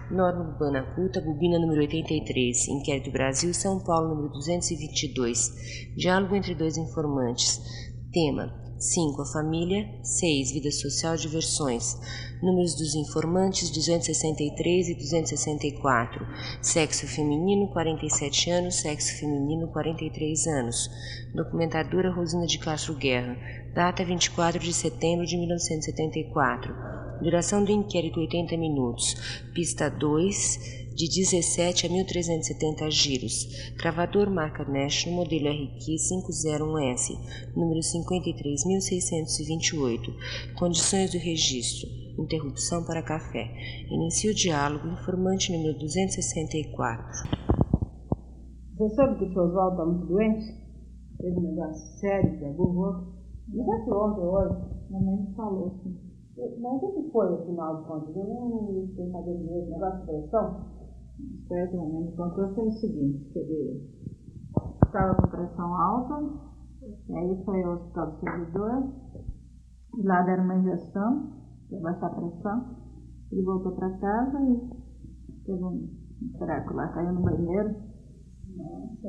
Norma Urbana Culta, bobina número 83, Inquérito Brasil, São Paulo, número 222. Diálogo entre dois informantes. Tema: 5. A família. 6. Vida social, diversões. Números dos informantes: 263 e 264. Sexo feminino, 47 anos. Sexo feminino, 43 anos. Documentadora: Rosina de Castro Guerra. Data: 24 de setembro de 1974. Duração do inquérito: 80 minutos. Pista 2, de 17 a 1370 giros. Gravador marca National, modelo RQ501S, número 53.628. Condições do registro. Interrupção para café. Inicia o diálogo. Informante número 264. Você soube que o seu Oswaldo está muito doente? Teve um negócio sério, pegou o outro. Não sei se ontem ou hoje. Minha mãe me falou assim. Mas o que foi, afinal de contas? Eu não sei saber direito. Negócio de pressão? Espera que a minha mãe me contou, foi o seguinte, que ele estava com pressão alta, e aí foi ao hospital do servidor, e lá deram uma injeção para baixar a pressão. Ele voltou para casa e teve um treco lá, caiu no banheiro. Nossa,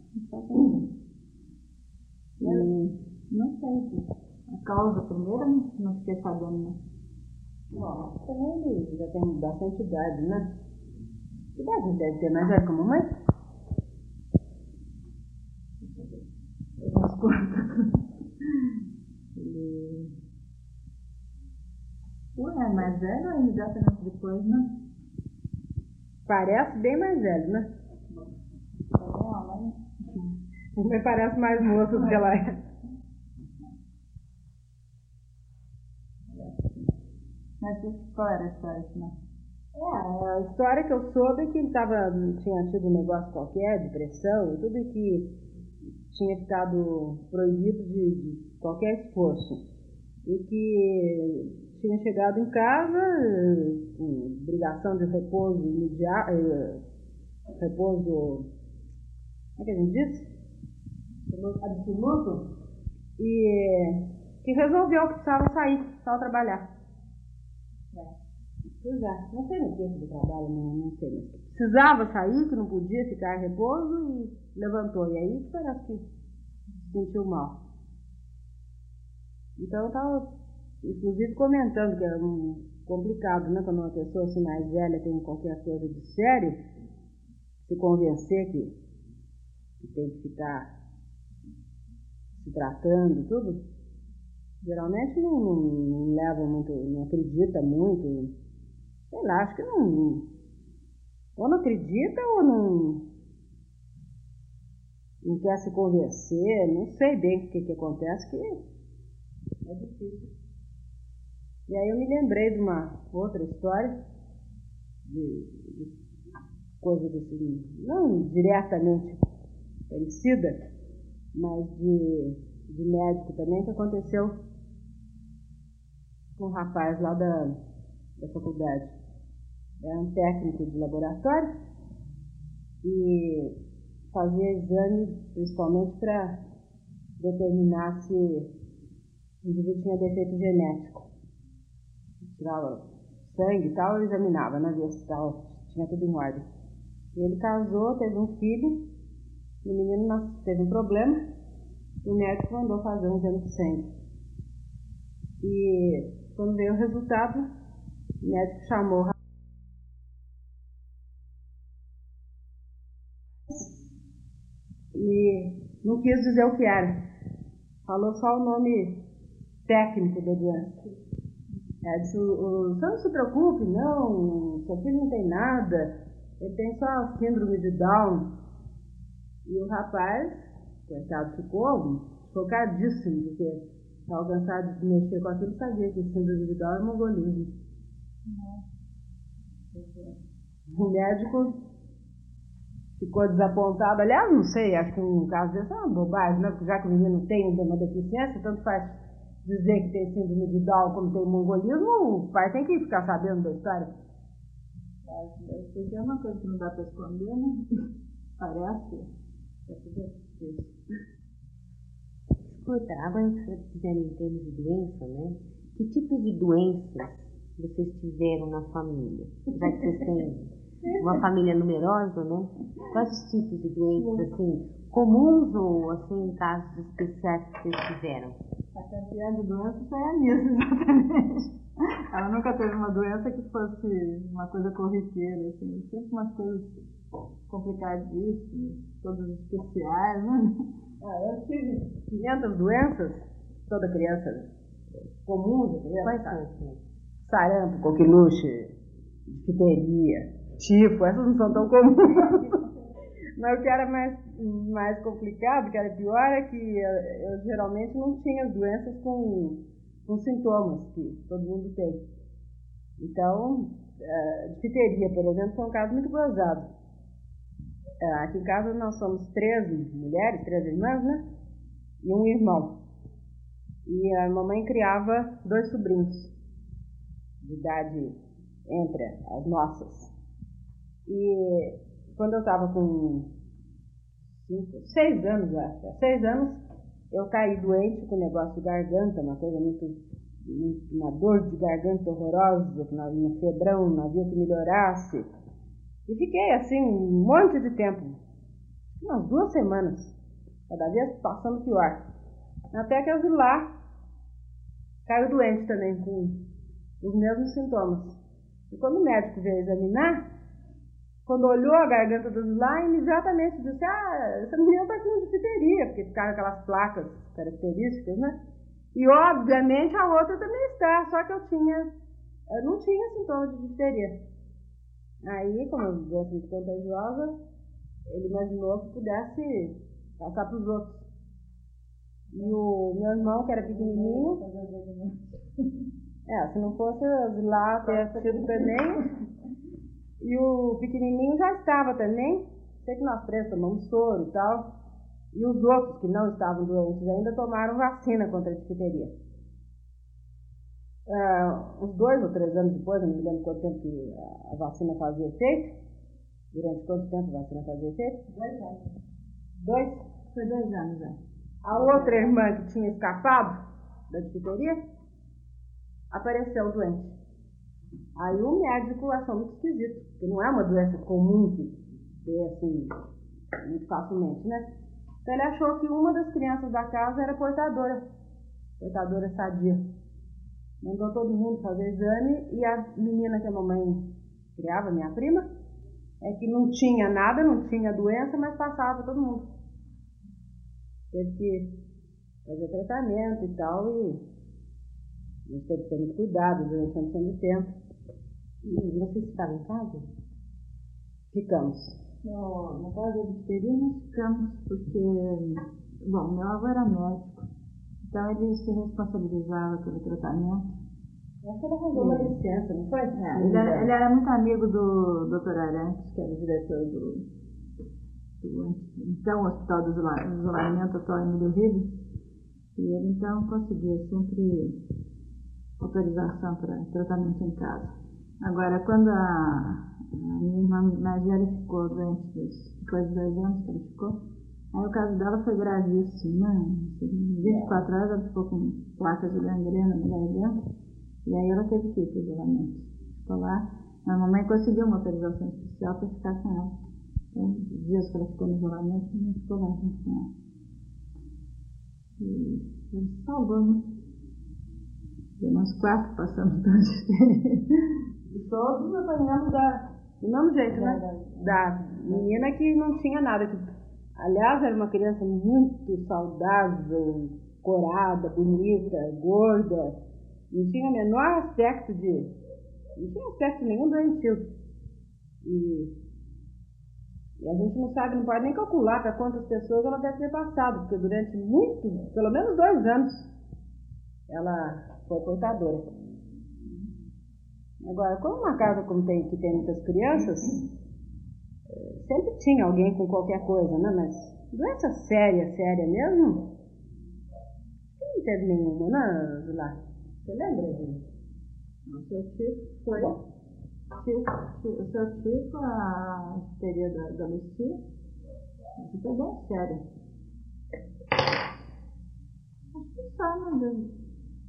e não sei, a causa primeira não fiquei sabendo, né? Bom, também ele já tem bastante idade, né? Que idade ele deve ter? Mais velho que a mamãe? Umas quantas? Ué, mais velho ou imediatamente depois, né? Parece bem mais velho, né? Você parece mais moço do que ela é. Mas qual era a história, afinal? A história que eu soube é que ele tinha tido um negócio qualquer, de pressão e tudo, e que tinha ficado proibido de qualquer esforço. E que tinha chegado em casa com obrigação de repouso imediato, repouso, como é que a gente diz? Absoluto, e que resolveu que precisava sair, precisava trabalhar. Pois é, não sei no tempo do trabalho, não sei, mas precisava sair, que não podia ficar em repouso, e levantou. E aí parece que se sentiu mal. Então eu estava, inclusive, comentando que é complicado, né? Quando uma pessoa assim mais velha tem qualquer coisa de sério, se convencer que tem que ficar se tratando e tudo, geralmente não leva muito, não acredita muito, sei lá, acho que não, ou não acredita ou não quer se convencer, não sei bem o que acontece, que é difícil. E aí eu me lembrei de uma outra história, de coisa assim, não diretamente parecida, mas de médico também, que aconteceu com um rapaz lá da faculdade. Era um técnico de laboratório e fazia exame principalmente para determinar se o indivíduo tinha defeito genético. Tirava sangue e tal, e examinava, né, ver se tinha tudo em ordem. E ele casou, teve um filho, e o menino teve um problema, e o médico mandou fazer um exame de sangue. E quando veio o resultado, o médico chamou e não quis dizer o que era. Falou só o nome técnico da doença. Disse, o senhor não se preocupe, não, seu filho não tem nada, ele tem só síndrome de Down. E o rapaz, coitado, ficou chocadíssimo, porque estava cansado de mexer com aquilo, sabia que síndrome de Down é mongolismo. O médico ficou desapontado. Aliás, não sei, acho que um caso desse é uma bobagem, né? Porque já que o menino tem uma deficiência, tanto faz dizer que tem síndrome de Down como tem mongolismo, o pai tem que ficar sabendo da história. Porque é uma coisa que não dá para esconder, né? Parece. Escuta, agora se você quiser em termos de doença, né? Que tipo de doenças vocês tiveram na família? Já que vocês têm uma família numerosa, né? Quais os tipos de doenças, assim, comuns ou, assim, casos especiais que vocês tiveram? A campeã de doenças foi a Nilce, exatamente. Ela nunca teve uma doença que fosse uma coisa corriqueira, assim, sempre umas coisas complicadíssimas, todas especiais, né? Eu tive 500 doenças, toda criança comum, Quais são? Sarampo, coqueluche, difteria, tifo, essas não são tão comuns. Mas o que era mais complicado, o que era pior, é que eu geralmente não tinha as doenças com sintomas que todo mundo tem. Então, difteria, por exemplo, foi um caso muito gozado. Aqui em casa nós somos 3 mulheres, 3 irmãs, né? E um irmão. E a mamãe criava 2 sobrinhos, de idade entre as nossas. E quando eu estava com 6 anos, eu acho, 6 anos, eu caí doente com negócio de garganta, uma coisa uma dor de garganta horrorosa, que não havia febrão, não havia o que melhorasse. E fiquei assim um monte de tempo, umas 2 semanas, cada vez passando pior. Até que eu vi lá, caiu doente também, com os mesmos sintomas. E quando o médico veio examinar, quando olhou a garganta do Zilá, imediatamente disse: essa menina está com difteria, porque ficaram aquelas placas características, né? E obviamente a outra também está, só que eu não tinha sintomas de difteria. Aí, como eu gosto muito contagiosa, ele imaginou que pudesse passar para os outros. E o meu irmão, que era pequenininho, se não fosse lá ter tido também, e o pequenininho já estava também, sei que nós 3 tomamos soro e tal, e os outros que não estavam doentes ainda tomaram vacina contra a difteria. Uns 2 ou 3 anos depois, eu não me lembro quanto tempo que a vacina fazia efeito, durante quanto tempo a vacina fazia efeito? 2 anos. 2? Foi 2 anos, A outra irmã que tinha escapado da difteria apareceu doente. Aí o médico achou muito esquisito, porque não é uma doença comum que dê assim muito facilmente, né? Então ele achou que uma das crianças da casa era portadora sadia. Mandou todo mundo fazer exame e a menina que a mamãe criava, minha prima, que não tinha nada, não tinha doença, mas passava para todo mundo. Teve que fazer tratamento e tal, e a gente teve que ter muito cuidado durante uma opção de tempo. E vocês ficaram em casa? Ficamos. Na casa da difteria nós ficamos porque, meu avô era médico, então ele se responsabilizava pelo tratamento. Acho que ele arranjou uma licença, não foi? Ele era muito amigo do Dr. Arantes, que era o diretor do então Hospital do Isolamento atual Emílio Ribas, e ele então conseguia sempre autorização para tratamento em casa. Agora, quando a minha irmã mais velha ficou doente, depois de 2 anos que ela ficou, aí o caso dela foi gravíssimo, né? 24 horas ela ficou com placas de gangrena na garganta, e aí ela teve que ir para o isolamento. Ficou lá, a mamãe conseguiu uma autorização especial para ficar com ela. Então, os dias que ela ficou no isolamento, a gente ficou lá junto com ela. E ela se salvou, né? E nós 4 passamos toda a experiência. E todos apanhando do mesmo jeito, né? Da menina que não tinha nada. Que, aliás, era uma criança muito saudável, corada, bonita, gorda. Não tinha o menor aspecto não tinha aspecto nenhum doentio. E a gente não sabe, não pode nem calcular para quantas pessoas ela deve ter passado, porque durante pelo menos 2 anos, ela foi portadora. Agora, como uma casa que tem muitas crianças, sempre tinha alguém com qualquer coisa, né? Mas doença séria mesmo, não teve nenhuma, né, Zilá? Você lembra disso? O seu tio foi. O seu tio com a difteria da Lucia, isso foi bem sério. Acho que só, né?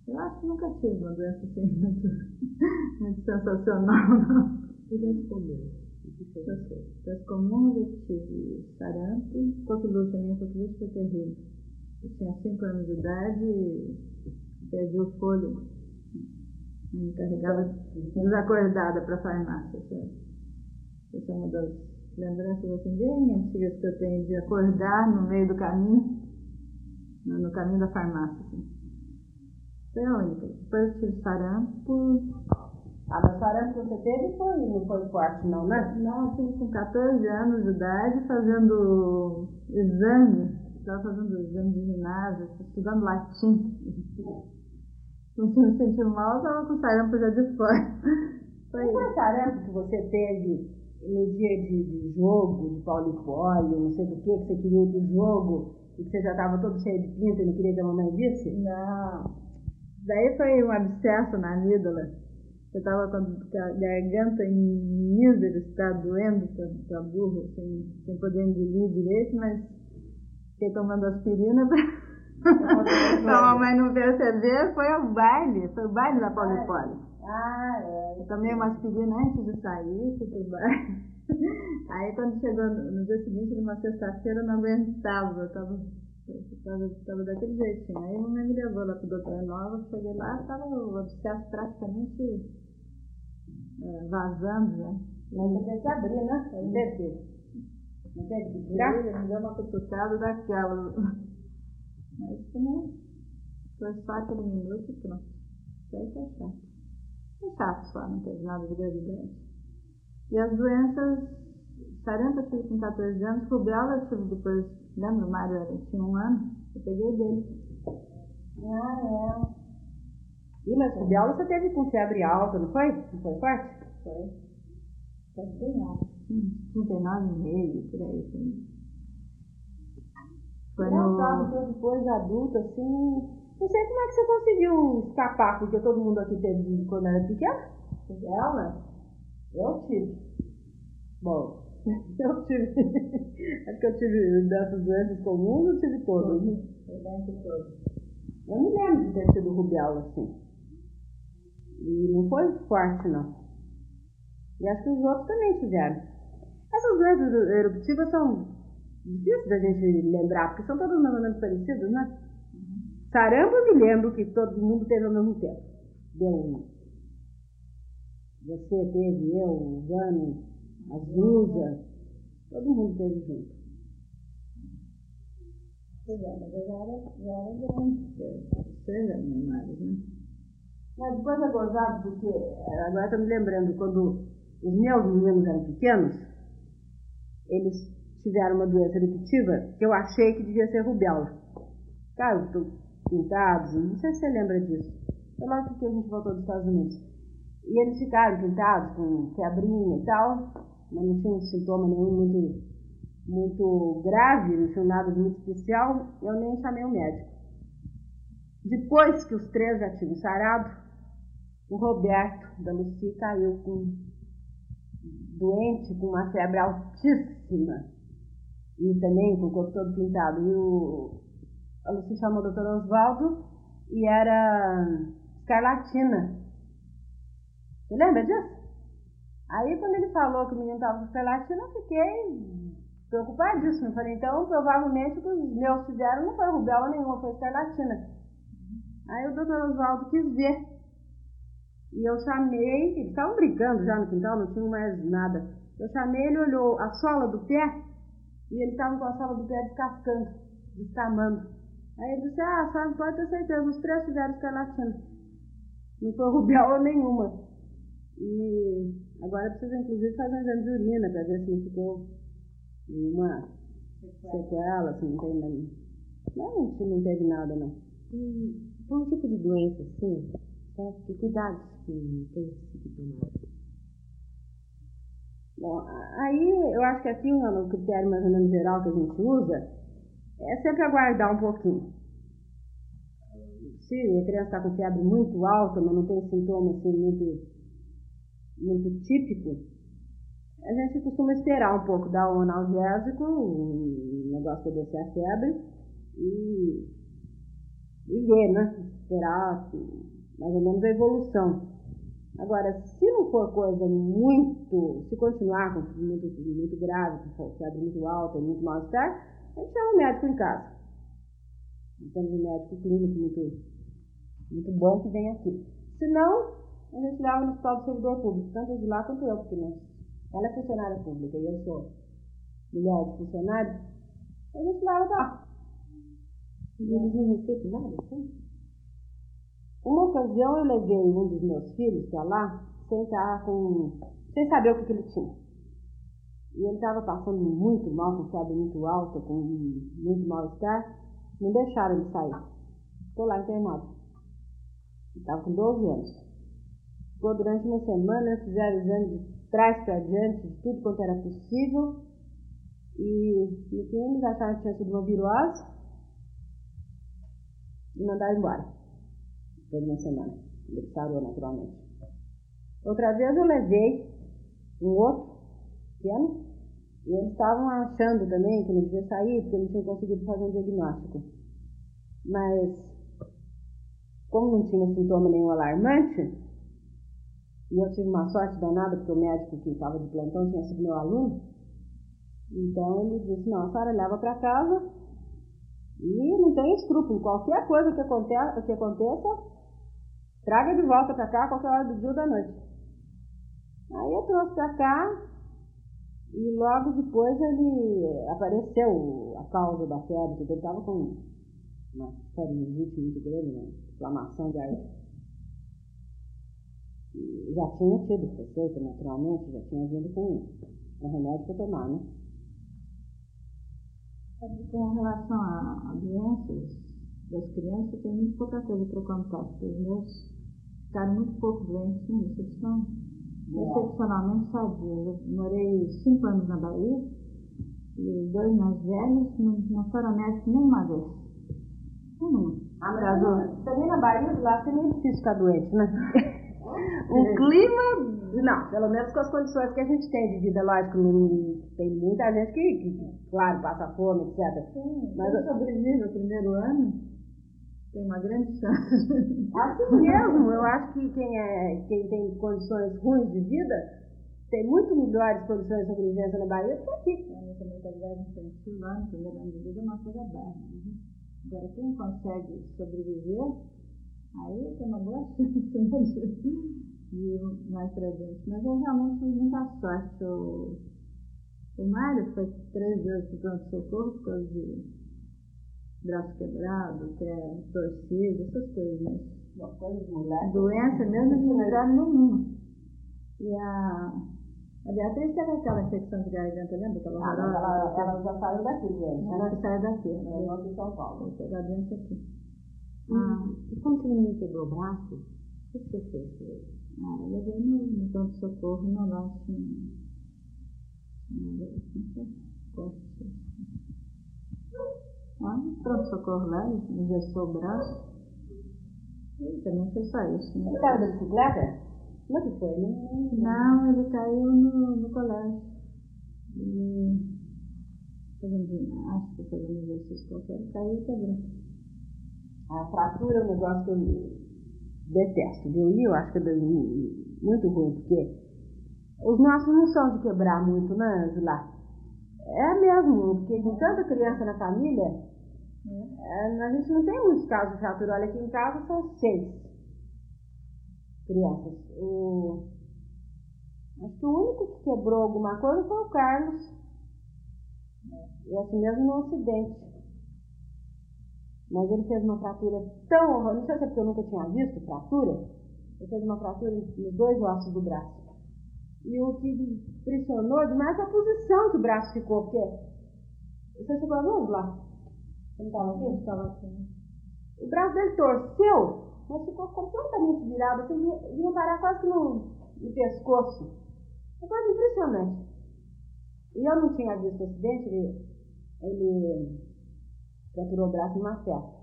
Eu acho que nunca tive uma doença assim muito sensacional, não. E doença comum? Das comuns eu tive sarampo, coqueluche. A minha coqueluche foi terrível. Eu tinha 5 anos de idade e perdi o fôlego. Me carregava desacordada para a farmácia. Essa é uma das lembranças assim, bem antigas que eu tenho de acordar no meio do caminho, no caminho da farmácia. Assim. Foi a única. Depois eu tive sarampo. Mas sarampo que você teve não foi forte, não, né? Não, eu tive com 14 anos de idade fazendo exame. Estava fazendo exame de ginásio, estudando latim. Não tinha me sentido mal, estava com sarampo já de fora. Foi sarampo que você teve no dia de jogo, de pau-poli, não sei do que você queria ir pro jogo e que você já estava todo cheio de pinta e não queria que a mamãe visse? Não. Daí foi um abscesso na amígdala. Eu estava com a garganta em mísero estado, doendo pra burro, assim, sem poder engolir direito, mas fiquei tomando aspirina pra mamãe não perceber. Foi o baile da pau-poli. Eu tomei uma aspirina antes de sair, fui pro baile. Aí quando chegou no dia seguinte, numa sexta-feira, eu não aguentava, eu tava daquele jeitinho. Aí a mamãe me levou lá pro doutor Nova, cheguei lá, estava o abscesso praticamente vazando, né? Mas você teve que abrir, né? Não teve que tirar? Ele me deu uma cutucada daquela. Mas também foi só aquele minuto e pronto. Isso aí foi chato. Foi chato só, não teve nada de gravidade. E as doenças, sarampo eu tive com 14 anos, rubéola eu tive depois, lembra, o Mário tinha 1 ano, eu peguei dele. E mas rubéola você teve com febre alta, não foi? Não foi forte? Foi. Foi bem alto. 39,5, por aí. Foi Engraçado que depois adulta, assim, não sei como é que você conseguiu escapar, porque todo mundo aqui teve quando era pequena. Ela? Eu tive. Bom, eu tive. Acho que eu tive dessas doenças comuns, eu tive todas. Eu me lembro de ter tido rubéola, assim. E não foi forte, não. E acho que os outros também tiveram. Essas doenças eruptivas são difíceis da gente lembrar, porque são todas mais ou menos parecidas, né? Sarampo eu me lembro que todo mundo teve ao mesmo tempo. Deu um. Você teve, eu, o Vano, a Zuza, todo mundo teve junto. Pois é, mas eu já era grande, vocês eram menores, né? Mas depois é gozado, porque agora estou me lembrando, quando os meus meninos eram pequenos, eles tiveram uma doença eruptiva que eu achei que devia ser rubéola. Cara, pintados, não sei se você lembra disso. Foi logo que a gente voltou dos Estados Unidos. E eles ficaram pintados com febrinha e tal, mas não tinha sintoma nenhum muito grave, não tinha nada de muito especial, eu nem chamei o médico. Depois que os 3 já tinham sarado, o Roberto da Lucy caiu doente, com uma febre altíssima e também com o corpo todo pintado. E a Lucy chamou o Dr. Oswaldo e era escarlatina. Você lembra disso? Aí quando ele falou que o menino estava com escarlatina, eu fiquei preocupadíssima. Eu falei, então provavelmente o que os meus tiveram não foi rubéola nenhuma, foi escarlatina. Aí o Dr. Oswaldo quis ver. E eu chamei, eles estavam brincando já no quintal, não tinham mais nada. Eu chamei, ele olhou a sola do pé e eles estavam com a sola do pé descascando, descamando. Aí ele disse, a senhora pode ter certeza, os 3 tiveram escarlatina. Não foi rubéola nenhuma. E agora precisa inclusive fazer um exame de urina para ver se não ficou nenhuma sequela, se não tem nada. Não teve nada, não. E foi um tipo de doença assim, certo? Que cuidados que tem que tomar? Bom, aí eu acho que aqui o critério mais ou menos geral que a gente usa é sempre aguardar um pouquinho. Se a criança está com febre muito alta, mas não tem sintoma assim muito típico, a gente costuma esperar um pouco, dar um analgésico, um negócio para descer a febre, e e ver, né? Esperar mais ou menos a evolução. Agora, se não for coisa muito, se continuar com muito grave, com febre muito alta e muito mal-estar, a gente chama o médico em casa. Nós temos um médico clínico muito bom que vem aqui. Se não, a gente leva no hospital do servidor público, tanto de lá quanto eu, porque ela é funcionária pública e eu sou mulher de funcionário, a gente leva pra lá. E eles não receitam nada, assim? Uma ocasião eu levei um dos meus filhos pra lá sem saber o que ele tinha. E ele estava passando muito mal, com febre muito alta, com muito mal-estar. Não deixaram ele sair. Ficou lá internado. Ele estava com 12 anos. Ficou durante uma semana, fizeram exame de trás para diante, de tudo quanto era possível. E no fim eles acharam que tinha sido uma virose e mandaram embora. Depois de uma semana. Ele sarou naturalmente. Outra vez eu levei um outro pequeno e eles estavam achando também que não devia sair porque não tinham conseguido fazer um diagnóstico. Mas, como não tinha sintoma nenhum alarmante, e eu tive uma sorte danada porque o médico que estava de plantão tinha sido meu aluno, então ele disse, não, a senhora leva para casa e não tem escrúpulo, qualquer coisa que aconteça, traga de volta para cá a qualquer hora do dia ou da noite. Aí eu trouxe para cá e logo depois ele apareceu a causa da febre, ele estava com uma faringite muito grande, uma inflamação de garganta. Já tinha tido receita, naturalmente, já tinha vindo com remédio para tomar, né? Com relação a doenças das crianças, tem muito pouca coisa para contar, porque os meus ficaram muito pouco doentes, né? Eles são excepcionalmente sadios. Eu morei 5 anos na Bahia e os 2 mais velhos não foram médicos nenhuma vez. Mas também na Bahia, lá é meio difícil ficar doente, né? O clima, não, pelo menos com as condições que a gente tem de vida, lógico, tem muita gente que claro, passa fome, etc. Sim, mas eu sobrevivo o primeiro ano, tem uma grande chance. Assim mesmo, eu acho que quem tem condições ruins de vida tem muito melhores condições de sobrevivência na Bahia do que aqui. A nossa mortalidade infantil lá no primeiro ano de vida é uma coisa baixa. Agora, quem consegue sobreviver, aí tem uma boa chance, né, de ir mais pra gente. Mas eu realmente tive muita sorte. O Mário foi 3 vezes pro pronto-socorro por causa de braço quebrado, pé torcido, essas coisas, né? Doença mesmo não tiveram nenhuma. E a Beatriz teve aquela infecção de garganta, lembra? Ela já saiu daqui, gente. Ela saiu daqui. Ela veio aqui em São Paulo. Vai pegar a doença aqui. E como que o menino quebrou o braço, o que você fez com ele? Eu levei no pronto-socorro, no nosso... Pronto-socorro lá, ele engessou o braço. E também foi só isso, né? Ele caiu da bicicleta? Como é que foi? Não, ele caiu no colégio. Ele fazendo ginástica, fazendo exercício qualquer, ele caiu e quebrou. A fratura é um negócio que eu detesto, viu? E eu acho que é muito ruim, porque os nossos não são de quebrar muito, né, Angela? É mesmo, porque com tanta criança na família, a gente não tem muitos casos de fratura. Olha, aqui em casa são 6 crianças. Acho que o único que quebrou alguma coisa foi o Carlos. E assim mesmo no acidente. Mas ele fez uma fratura tão horrorosa, não sei se é porque eu nunca tinha visto fratura, ele fez uma fratura nos 2 ossos do braço. E o que impressionou demais é a posição que o braço ficou, porque você chegou a ver lá? Você não estava aqui? Estava aqui. O braço dele torceu, mas ficou completamente virado, assim, vinha parar quase que no pescoço. É coisa impressionante. E eu não tinha visto o acidente, ele fraturou o braço numa festa.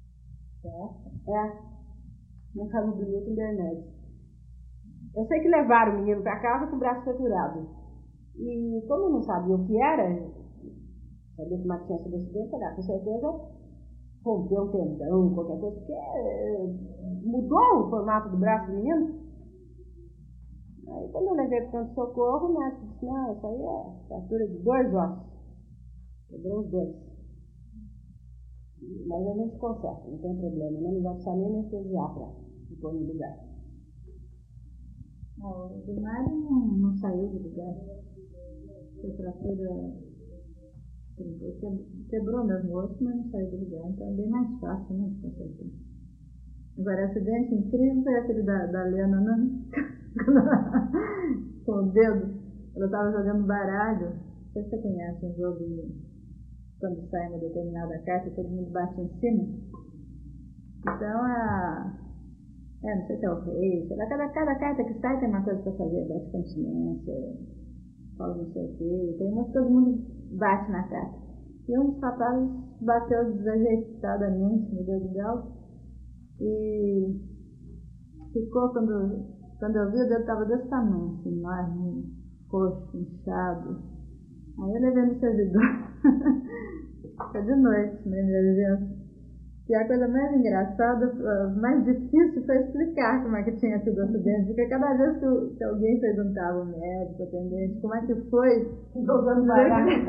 Na casa do Milton Bernardes. Eu sei que levaram o menino para casa com o braço fraturado. E como eu não sabia o que era, sabia que tinha sido acidente, com certeza romper um tendão, qualquer coisa, porque mudou o formato do braço do menino. Aí quando eu levei para o pronto-socorro, o médico disse, não, isso aí é fratura de 2 ossos. Quebrou os 2. Mas a gente conserta, não tem problema, não vai precisar nem anestesiar para pôr no lugar. O do Mário não saiu do lugar. A fratura quebrou mesmo o osso, mas não saiu do lugar. Então é bem mais fácil, né, de consertar. Agora, acidente incrível foi aquele da Lena, né? Com o dedo. Ela estava jogando baralho. Não sei se você conhece um jogo quando sai uma determinada carta e todo mundo bate em cima. Então, não sei se é o rei, sei lá, cada carta que sai tem uma coisa para fazer, bate continência, fala não sei o quê, tem uma que todo mundo bate na carta. E um dos rapazes bateu desajeitadamente no dedo dela e ficou, quando eu vi, o dedo estava desse tamanho, assim, enorme, roxo, inchado. Aí eu levei no servidor, foi de noite, na emergência. E a coisa mais engraçada, mais difícil foi explicar como é que tinha sido o acidente, porque cada vez que alguém perguntava ao médico, atendente, como é que foi Jogando baralho,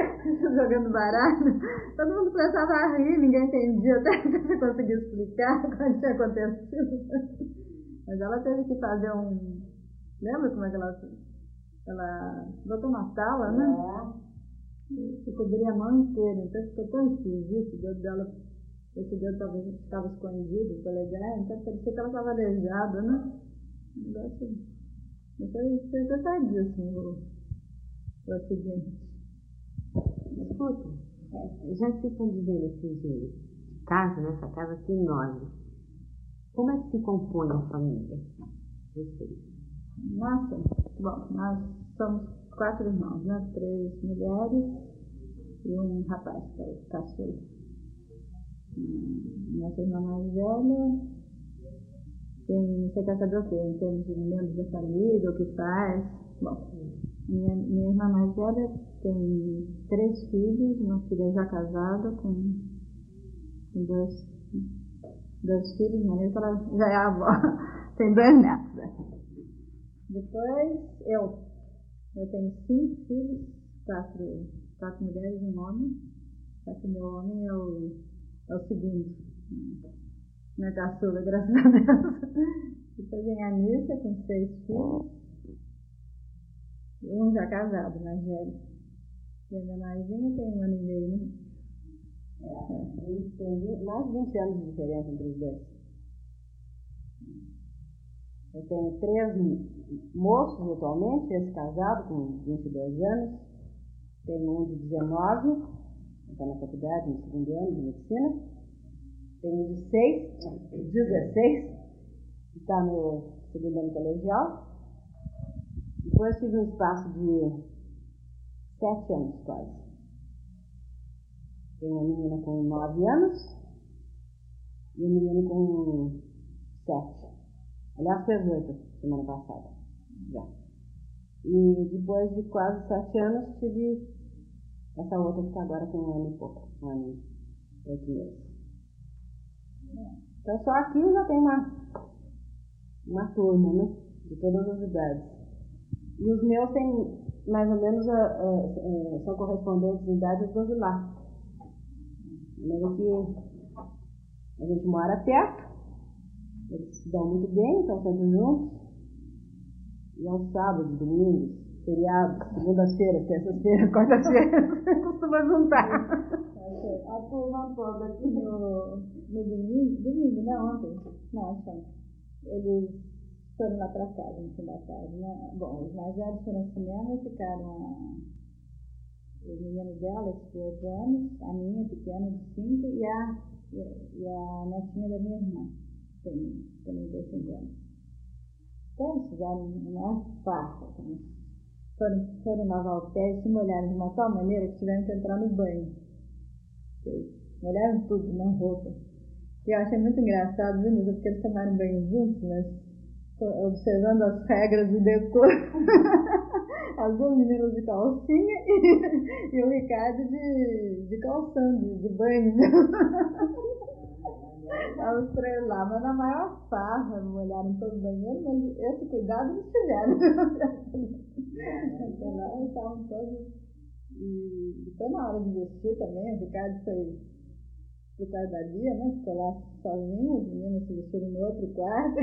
todo mundo começava a rir, ninguém entendia, até que você conseguia explicar como tinha acontecido. Mas ela teve que fazer lembra como é que ela botou uma tala, né? E cobria a mão inteira, então ficou tão esquisito, o dedo dela. Esse dedo estava escondido, o polegar, então parecia que ela estava aleijada, né? O negócio. Foi coitadíssimo o acidente. Escuta, já que vocês estão dizendo assim de casa, né? Essa casa aqui enorme, como é que se compõe a família? Vocês? Nossa, bom, nós somos 4 irmãos, né? 3 mulheres e um rapaz, que é o caçula. Nossa irmã mais velha você quer saber o quê? Em termos de membros da família, o que faz? Bom, minha irmã mais velha tem 3 filhos, uma filha já casada com 2 filhos, de maneira que ela já é avó, tem 2 netos. Né? Depois eu tenho 5 filhos, 4 mulheres e um homem, só que meu homem é o segundo, minha caçula, graças a Deus. Depois vem a Anícia com 6 filhos, um já casado, mais velho. E a menorzinha tem 1 ano e meio, né? Tem mais de 20 anos de diferença entre os dois. Eu tenho 3 moços atualmente, esse casado com 22 anos, tenho um de 19, está na faculdade, no 2º ano de medicina. Tem um de 16, que está no 2º ano colegial. Depois tive um espaço de 7 anos quase. Tem uma menina com 9 anos e um menino com 7. Aliás, fez 8 semana passada. Já. E depois de quase 7 anos tive essa outra que está agora com 1 ano e pouco, 1 ano e 8 meses. Então só aqui já tem uma turma, né? De todas as idades. E os meus têm mais ou menos são correspondentes em idades basilar. De maneira que a gente mora perto, eles se dão muito bem, estão sempre juntos. E aos sábados, domingos, feriados, segundas-feiras, terças-feiras, quartas-feiras, costuma juntar. A turma toda aqui no domingo, né? Ontem. Não, acho que eles foram lá pra casa no fim da tarde, né? Bom, os mais velhos foram ao cinema e ficaram o menino dela, de 8 anos, a minha pequena de 5 e a netinha da minha irmã, tem 35 anos. Então eles fizeram uma farra, foram lavar o pé e se molharam de uma tal maneira que tiveram que entrar no banho. Molharam tudo na roupa. E eu achei muito engraçado, viu, Nilza, porque eles tomaram banho juntos, mas observando as regras do decoro. as duas meninas de calcinha e o Ricardo de calção, de banho. Os três lá, mas na maior farra, molharam todo o banheiro, mas esse cuidado eles tiveram. Então lá estavam todos. E foi na hora de vestir também, o Ricardo foi pro quarto da Bia, né? Ficou lá sozinho, as meninas se vestiram no outro quarto.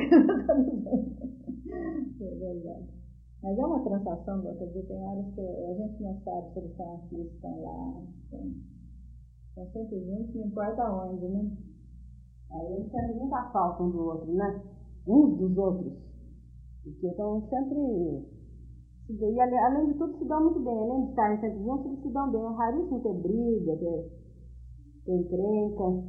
É verdade. Mas é uma transação, porque tem horas que a gente não sabe se eles estão aqui, se estão lá. Estão sempre juntos, não importa onde, né? Aí eles sentem muita falta um do outro, né? Uns dos outros. Porque estão sempre. E além de tudo se dão muito bem. Além de estarem sempre juntos, eles se dão bem. É raríssimo ter briga, ter encrenca.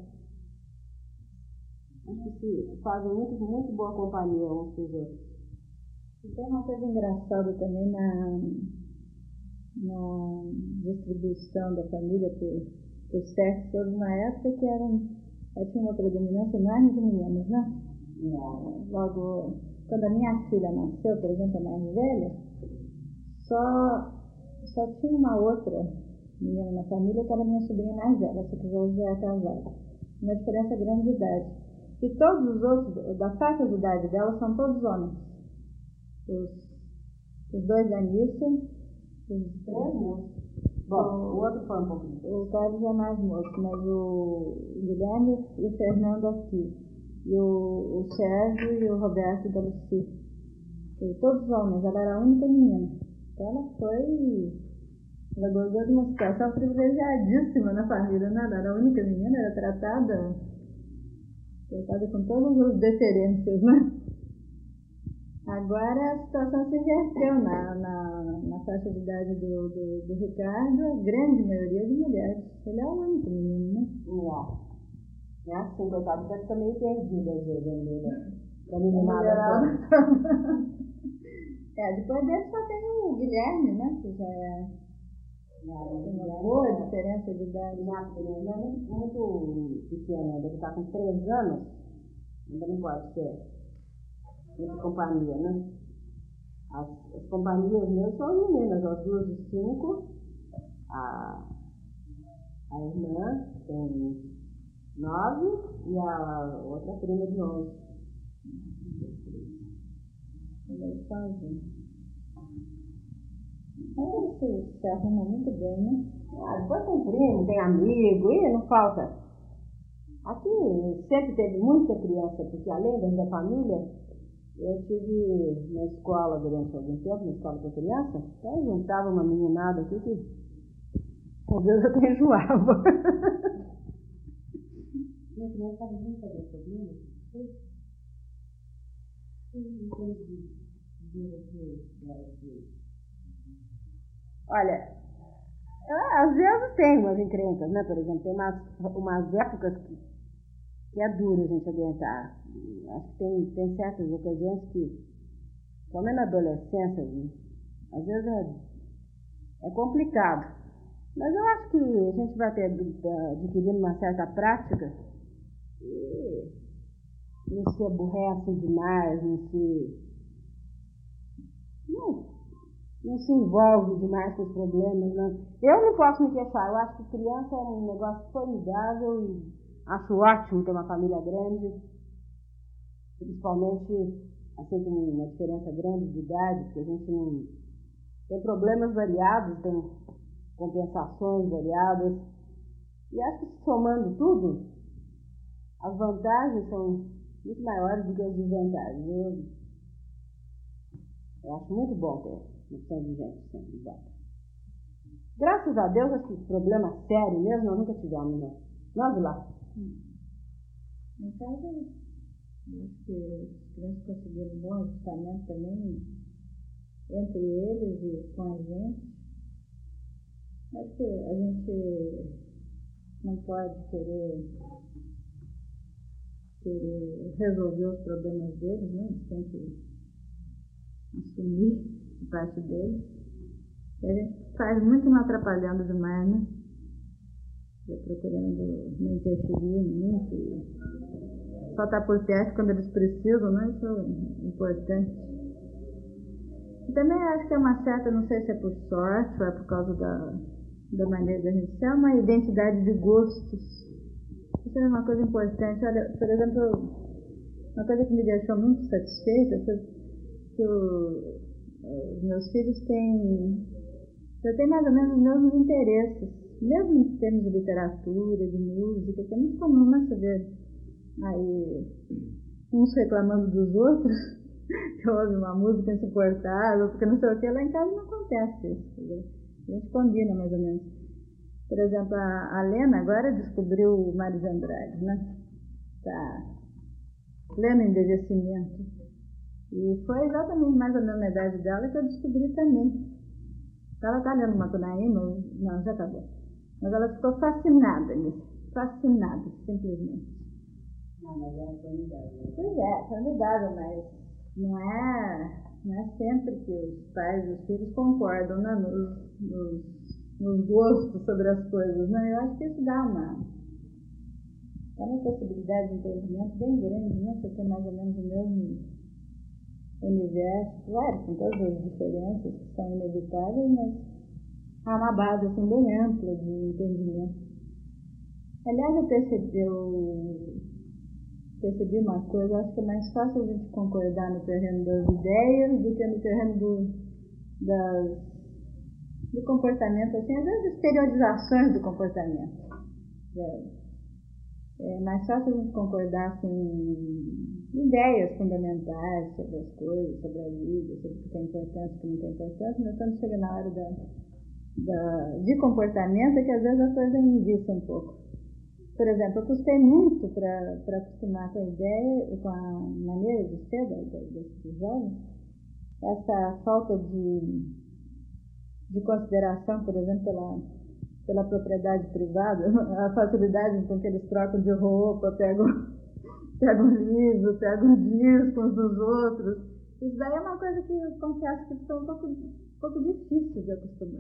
Acho que fazem muito boa companhia uns com os outros. E tem uma coisa engraçada também na distribuição da família por sexo. Houve uma época que tinha uma predominância enorme de meninas, né? Logo, quando a minha filha nasceu, por exemplo, a mais velha, só tinha uma outra menina na família que era minha sobrinha mais velha, essa que hoje já é casada. Uma diferença grande de idade. E todos os outros, da faixa de idade dela, são todos homens. Os dois da Anícia, os três não. Bom, o outro foi um pouco disso. O Carlos é mais moço, mas o Guilherme e o Fernando aqui. E o Sérgio e o Roberto da Lucy. Todos homens, ela era a única menina. Então ela gozou de uma situação privilegiadíssima na família, né? Ela era a única menina, era tratada com todas as deferências, né? Agora a situação se inverteu na faixa de idade do Ricardo, a grande maioria de mulheres. Ele é o único menino, né? É assim, coitado, você fica meio perdido às vezes, da meninada. Depois dele só tem o Guilherme, né? Que já é uma boa diferença de idade. Minha filha não é muito pequena ainda, que está com 3 anos, ainda não pode ser de companhia, né? As companhias meus são as meninas, as duas de 5, a irmã tem 9 e a outra prima de 11. Eles sozinhos. Mas eles se arrumam muito bem, né? Depois tem primo, tem amigo, e não falta. Aqui sempre teve muita criança, porque além da família, eu tive uma escola durante algum tempo, uma escola para criança, então eu juntava uma meninada aqui que às vezes eu até enjoava. Minha criança nunca deu problema. Olha, às vezes tem umas encrencas, né? Por exemplo, tem umas épocas que é duro a gente aguentar. Acho que tem certas ocasiões que, somente na adolescência, às vezes é complicado. Mas eu acho que a gente vai adquirindo uma certa prática e não se aborrece demais, não se envolve demais com os problemas. Não. Eu não posso me queixar, eu acho que criança é um negócio formidável e acho ótimo ter uma família grande, principalmente assim com uma diferença grande de idade, porque a gente não tem problemas variados, tem compensações variadas, e acho que somando tudo, as vantagens são muito maiores do que as desvantagens. Eu acho muito bom ter opção de gente sempre em volta. Graças a Deus, acho que problema sério mesmo nós nunca tivemos, né? Nós lá. Em casa, acho que as crianças conseguiram um bom ajustamento também entre eles e com a gente. Acho que a gente não pode querer resolver os problemas deles, né? A gente tem que assumir a parte deles. E a gente faz muito não atrapalhando demais, né? Procurando não interferir muito e só estar por perto quando eles precisam, né? Isso é importante. Também acho que é uma certa, não sei se é por sorte ou é por causa da maneira da gente ser, uma identidade de gostos. Isso é uma coisa importante. Olha, por exemplo, uma coisa que me deixou muito satisfeita foi que os meus filhos já têm mais ou menos os mesmos interesses, mesmo em termos de literatura, de música, que é muito comum, né, você ver aí uns reclamando dos outros, que ouve uma música insuportável, porque não sei o que, lá em casa não acontece isso. A gente combina mais ou menos. Por exemplo, a Lena agora descobriu o Mário de Andrade, né? Está pleno envelhecimento. E foi exatamente mais ou menos na idade dela que eu descobri também. Ela está lendo Macunaíma, não, já acabou. Mas ela ficou fascinada nisso. Fascinada, simplesmente. Não, mas ela é formidável. Pois é, formidável, mas não é sempre que os pais e os filhos concordam, né, nos gostos sobre as coisas, né? Eu acho que isso dá uma possibilidade de entendimento bem grande, né? Você tem mais ou menos o mesmo universo, claro, com todas as diferenças que são inevitáveis, mas há uma base assim, bem ampla de entendimento. Aliás, eu percebi uma coisa, acho que é mais fácil a gente concordar no terreno das ideias do que no terreno do comportamento, assim, às vezes exteriorizações do comportamento. É mais fácil a gente concordar assim, ideias fundamentais sobre as coisas, sobre a vida, sobre o que tem importância e o que não tem importância, mas quando chega na hora de comportamento é que às vezes a coisa enguiça um pouco. Por exemplo, eu custei muito para acostumar com a ideia, com a maneira de ser desses jovens, essa falta de consideração, por exemplo, pela propriedade privada, a facilidade com que eles trocam de roupa, pegam livro, pegam discos dos outros. Isso daí é uma coisa que eu confesso que foi um pouco difícil de acostumar.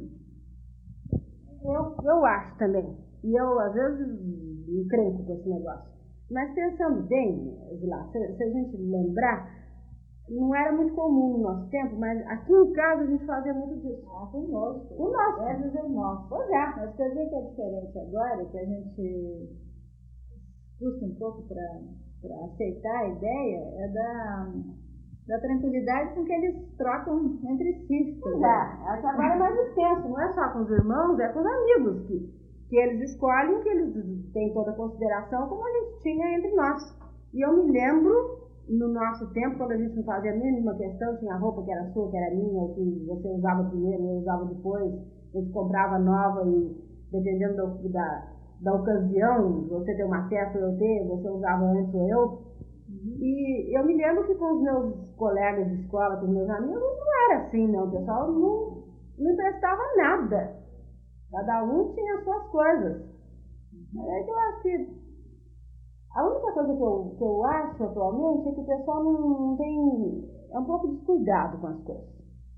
Eu acho também. E eu, às vezes, encrenco com esse negócio. Mas pensando bem, Zilá, se a gente lembrar, não era muito comum no nosso tempo, mas aqui em casa a gente fazia muito disso. Conosco. O nosso. É dos irmãos. Pois é. Mas quer dizer que é diferente agora, que a gente custa um pouco para aceitar a ideia, é da tranquilidade com que eles trocam entre si. Pois é, agora é mais extenso, não é só com os irmãos, é com os amigos que eles escolhem, que eles têm toda a consideração, como a gente tinha entre nós. E eu me lembro, no nosso tempo, quando a gente não fazia a mínima questão, tinha roupa que era sua, que era minha, ou que você usava primeiro, eu usava depois, a gente comprava nova e, dependendo da ocasião, você ter uma festa ou eu ter, você usava antes ou eu. E eu me lembro que com os meus colegas de escola, com os meus amigos, não era assim, não. O pessoal não emprestava nada. Cada um tinha as suas coisas. É que eu acho que a única coisa que eu acho atualmente é que o pessoal não tem... É um pouco descuidado com as coisas.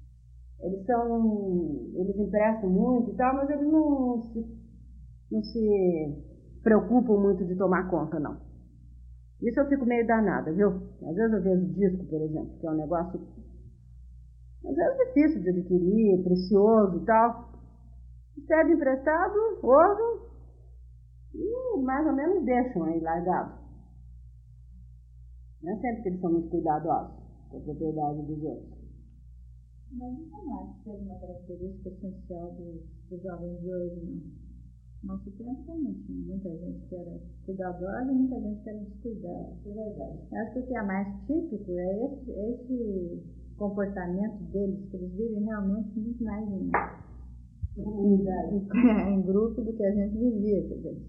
Eles emprestam muito e tal, mas eles não se preocupam muito de tomar conta, não. Isso eu fico meio danada, viu? Às vezes eu vejo disco, por exemplo, que é um negócio às vezes difícil de adquirir, precioso e tal. Pede emprestado, ouvem e mais ou menos deixam aí largado. Não é sempre que eles são muito cuidadosos com a propriedade dos outros. Mas isso não acho que seja uma característica essencial dos jovens de hoje, não. Nosso tempo também tinha muita gente que era cuidadosa e muita gente que era descuidada. É verdade. Eu acho que o que é mais típico é esse comportamento deles, que eles vivem realmente muito mais em grupo do que a gente vivia, quer dizer.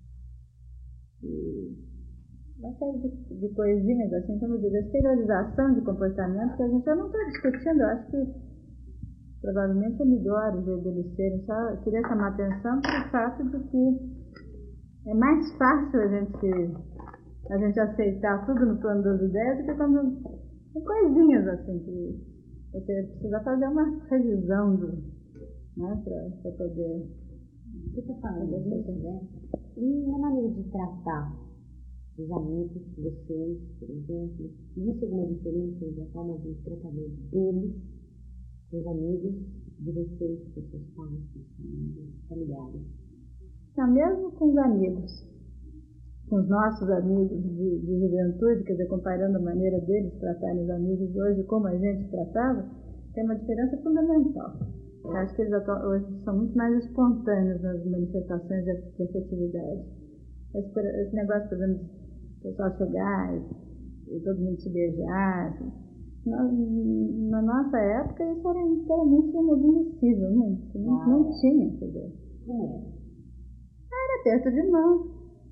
E uma série de coisinhas, assim, como eu digo, a exteriorização de comportamento que a gente já não está discutindo, eu acho que provavelmente é melhor o jeito deles serem, só queria chamar a atenção para o fato de que é mais fácil a gente aceitar tudo no plano das ideias do que quando tem coisinhas assim que você precisa fazer uma revisão né, para poder... Você está falando disso, né? E na maneira de tratar os amigos, vocês, por exemplo, existe alguma diferença da forma de tratamento deles os amigos de vocês, dos seus pais, dos familiares? Então, mesmo com os amigos, com os nossos amigos de juventude, quer dizer, comparando a maneira deles tratarem os amigos hoje como a gente tratava, tem uma diferença fundamental. Eu acho que eles hoje são muito mais espontâneos nas manifestações de afetividade. Esse negócio, por exemplo, o pessoal chegar e todo mundo se beijar. Na nossa época, isso era inteiramente inadmissível, né? Não tinha, quer dizer. Como era? Era aperto de mão.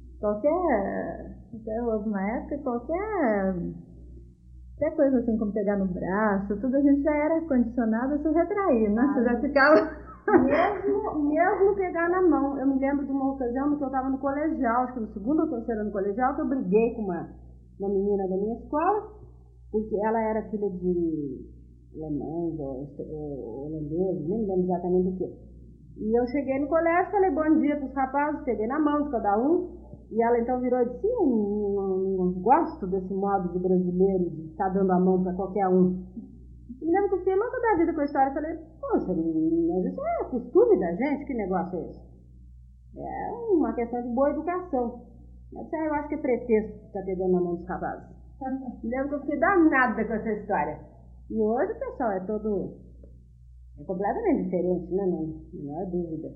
Até houve uma época, qualquer coisa assim, como pegar no braço, tudo a gente já era condicionado a se retrair, né? Você já ficava... Mesmo pegar na mão. Eu me lembro de uma ocasião que eu estava no colegial, acho que no segundo ou terceiro ano no colegial, que eu briguei com uma menina da minha escola, porque ela era filha de alemães ou holandeses, nem me lembro exatamente do que. E eu cheguei no colégio, falei bom dia para os rapazes, peguei na mão de cada um, e ela então virou e disse, eu não gosto desse modo de brasileiro, de estar dando a mão para qualquer um. Eu me lembro que eu fiquei louca da vida com a história, falei, poxa, mas isso é costume da gente, que negócio é esse? É uma questão de boa educação. Eu acho que é pretexto estar pegando na mão dos rapazes. Me lembro que eu fiquei danada com essa história. E hoje o pessoal é completamente diferente, né? Não há dúvida.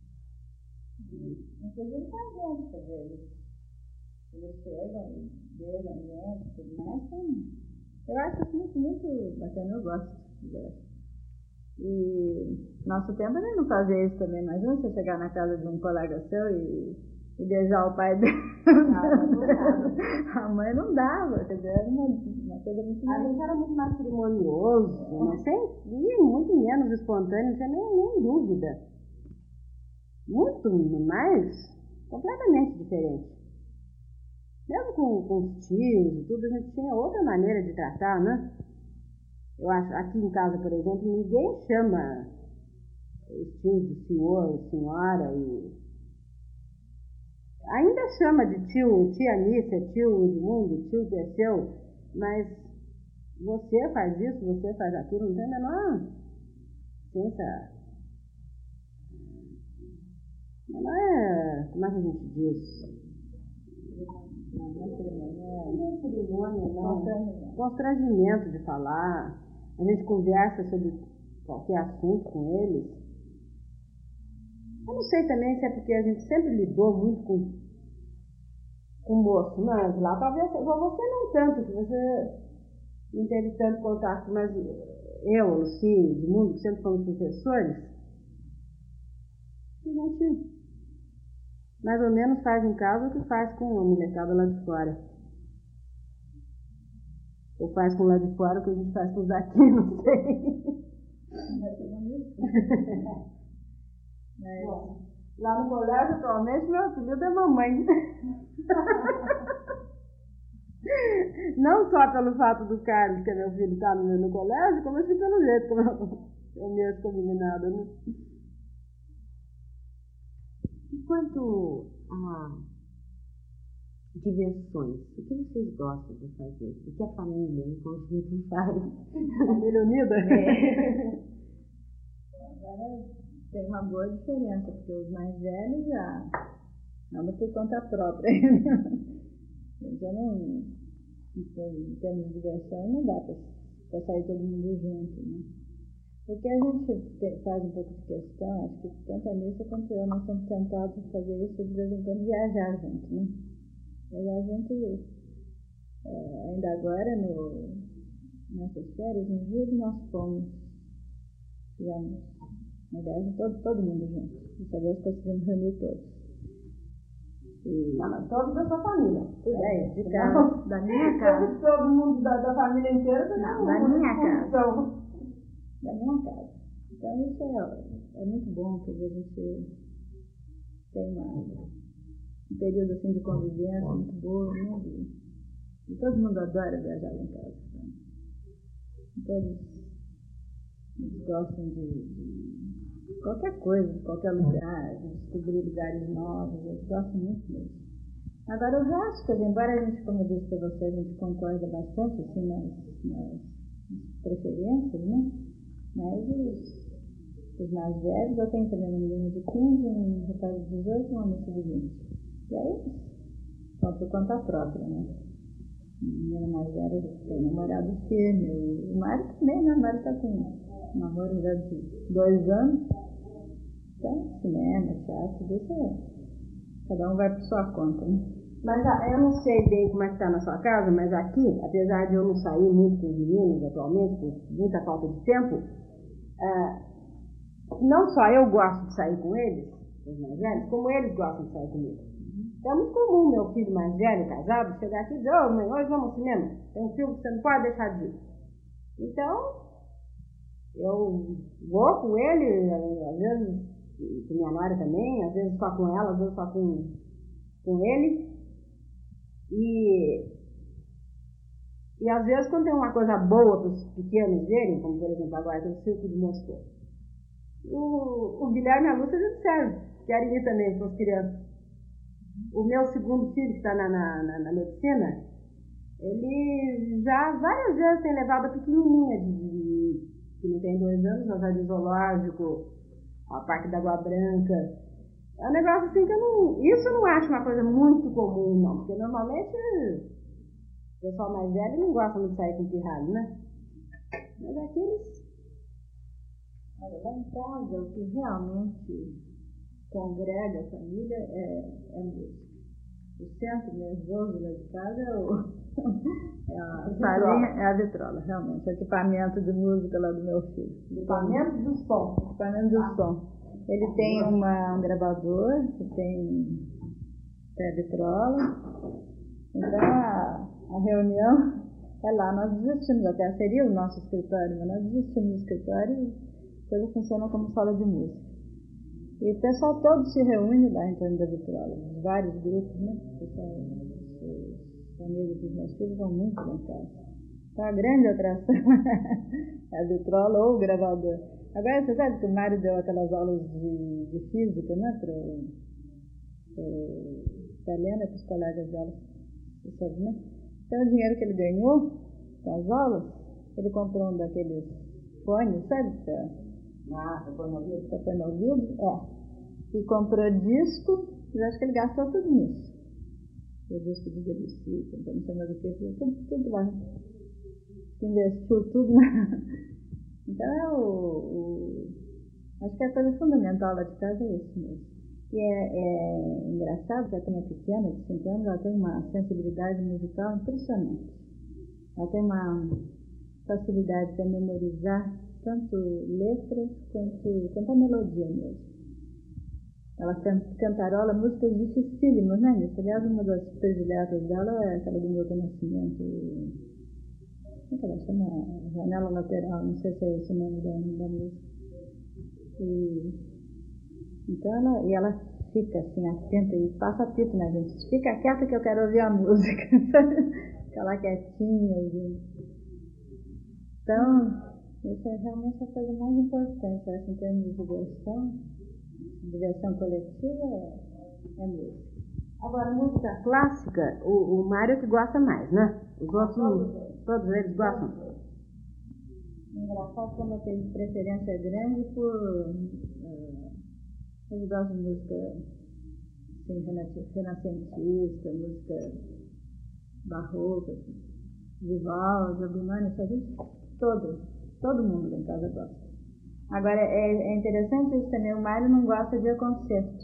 Inclusive com a gente, quer dizer, eles chegam e beijam a gente, tudo mais. Eu acho isso muito, muito bacana, eu gosto. E nosso tempo a gente não fazia isso também. Imagina você chegar na casa de um colega seu e beijar o pai dele. A mãe não dava, quer dizer, era uma coisa muito mais... A gente era muito mais cerimonioso, né? E muito menos espontâneo, não tinha nem dúvida. Muito mais, completamente diferente. Mesmo com os tios e tudo, a gente tinha outra maneira de tratar, né? Eu acho, aqui em casa, por exemplo, ninguém chama os tios de senhor, senhora e... Ainda chama de tio, tia Anícia, tio Edmundo, tio Perseu, mas você faz isso, você faz aquilo, não tem a menor ciência. Não é, como é que a gente diz? Não é cerimônia, não. Constrangimento de falar. A gente conversa sobre qualquer assunto com eles. Eu não sei também se é porque a gente sempre lidou muito com moço, mas lá talvez você não tanto, que você não teve tanto contato, mas eu, Luci, Edmundo, que sempre fomos professores, a gente mais ou menos faz em casa o que faz com a molecada lá de fora. Ou faz com lá de fora o que a gente faz com os daqui, não sei. Bom, lá no colégio, atualmente, meu apelido é mamãe. Não só pelo fato do Carlos, que é meu filho, estar no colégio, como assim pelo jeito como eu mexo com a meninada, né? E quanto a diversões, o que vocês gostam de fazer? O que a família em conjunto faz? Família unida? Agora tem uma boa diferença, porque os mais velhos já andam por conta própria. Já não, em termos de diversão, não dá para sair todo mundo junto, né? O que a gente faz um pouco de questão, acho que tanto a Anícia quanto eu, nós estamos tentados fazer isso de vez em quando, viajar junto, né? Viajar junto, ainda agora, nessas férias, em julho, nós fizemos uma viagem todo mundo junto. Dessa vez conseguimos reunir todos. Mas todos da sua família. De casa, da minha casa. Todo mundo da família inteira. Não, da minha casa. Da minha casa. Então isso é muito bom, porque a gente tem um período assim de convivência muito boa, né? E todo mundo adora viajar lá em casa. Né? Todos gostam de qualquer coisa, de qualquer lugar, de descobrir lugares novos, eles gostam muito mesmo. Agora o resto, embora a gente, como eu disse para você, a gente concorda bastante assim, nas preferências, né? Mas os mais velhos, eu tenho também uma menina de 15, um rapaz de 18 e uma moça de 20. E aí, só por conta própria, né? A menina mais velha já tem namorado firme. O Mário também, né? O Mário tá com um namoro já de 2 anos. Então, cinema, teatro, deixa. Cada um vai por sua conta, né? Mas eu não sei bem como é que tá na sua casa, mas aqui, apesar de eu não sair muito com os meninos atualmente, por muita falta de tempo, não só eu gosto de sair com eles, os mais velhos, como eles gostam de sair comigo. Então é muito comum meu filho mais velho, casado, chegar aqui e dizer: ô mãe, hoje vamos ao cinema, tem um filme que você não pode deixar de ir. Então, eu vou com ele, às vezes com minha nora também, às vezes só com ela, às vezes só com ele. E às vezes quando tem uma coisa boa para os pequenos verem, como por exemplo agora tem o Circo de Moscou, o Guilherme e a Lúcia já disseram, querem ir também com as crianças. O meu segundo filho, que está na medicina, ele já várias vezes tem levado a pequenininha, que não tem 2 anos, ao jardim zoológico, ao Parque da Água Branca. É um negócio assim que isso eu não acho uma coisa muito comum, não, porque normalmente o pessoal mais velho não gosta muito de sair com pirralho, né? Mas aqui eles... Olha, lá em casa, o que realmente congrega a família é música. O centro nervoso lá de casa é a salinha, é a vitrola, realmente. O equipamento de música lá do meu filho. Equipamento do som. Equipamento do som. Ele tem um gravador, que tem a vitrola. Então a reunião é lá. Nós desistimos, até seria o nosso escritório, mas nós desistimos do escritório e a coisa funciona como sala de música. E o pessoal todo se reúne lá em torno da vitrola, vários grupos, né? Os amigos dos meus filhos vão muito lá em casa. Então a grande atração é a vitrola ou o gravador. Agora você sabe que o Mário deu aquelas aulas de física, né? Para a Helena e para os colegas dela, você sabe, né? Então o dinheiro que ele ganhou com as aulas, ele comprou um daqueles fones, sabe? Para pôr no ouvido? Para pôr no ouvido? É. E comprou disco, eu acho que ele gastou tudo nisso. O disco de Debussy, não sei mais o que, tudo lá. Investiu tudo na... Então acho que a coisa fundamental lá de casa é isso mesmo. E é engraçado que a minha pequena, de 5 anos, ela tem uma sensibilidade musical impressionante. Ela tem uma facilidade para memorizar tanto letras quanto a melodia mesmo. Ela cantarola músicas dificílimas, né, Nisso? Aliás, uma das prediletas dela é aquela do Milton Nascimento. Como é que ela chama? Janela Lateral, não sei se é esse o nome da música. Então ela fica assim, atenta e passa apito na gente. Fica quieta que eu quero ouvir a música. Fica lá quietinha ouvindo. Então, isso é realmente a coisa mais importante, eu acho, em termos de diversão coletiva, é música. Agora, música clássica, o Mário que gosta mais, né? Os outros, todos eles gostam. Engraçado como eu tenho preferência grande por... eles gostam de música assim, renascentista, música barroca, Vivaldi, Albinoni, isso a gente... Todo mundo lá em casa gosta. Agora, é interessante isso também, o Mário não gosta de concerto.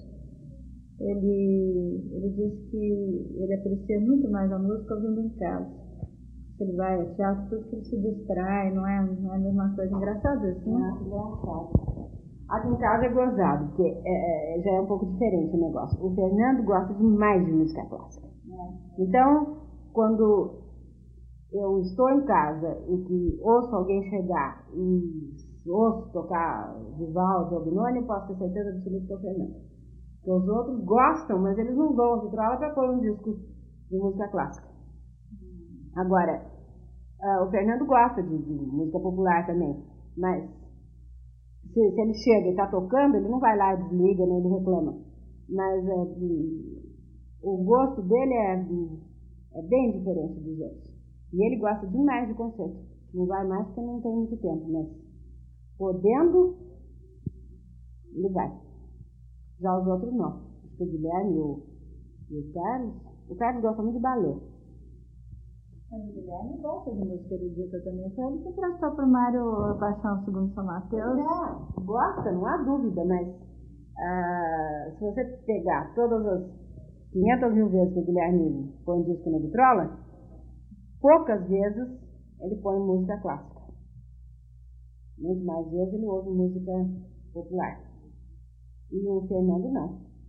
Ele diz que ele aprecia muito mais a música ouvindo em casa. Se ele vai ao teatro, tudo que ele se distrai, não é a mesma coisa. Engraçado isso, né? Engraçado. Aqui em casa é gozado, porque já é um pouco diferente o negócio. O Fernando gosta demais de música clássica. Então, quando eu estou em casa e que ouço alguém chegar e ouço tocar Vivaldi ou Albinoni, eu posso ter certeza absoluta que é o Fernando. Porque os outros gostam, mas eles não vão à vitrola para pôr um disco de música clássica. Agora, o Fernando gosta de música popular também, mas se ele chega e está tocando, ele não vai lá e desliga, nem ele reclama. Mas o gosto dele é bem diferente dos outros. E ele gosta demais de concerto. Não vai mais porque não tem muito tempo, mas podendo, ele vai. Já os outros não. Acho que o Guilherme e o Carlos gostam muito de balé. Mas o Guilherme gosta de música erudita também. Foi ele que prestou para o Mário a Paixão segundo São Mateus. Gosta, não há dúvida, mas se você pegar todas as 500 mil vezes que o Guilherme põe disco na vitrola, poucas vezes ele põe música clássica. Muito mais vezes ele ouve música popular. E o Fernando não.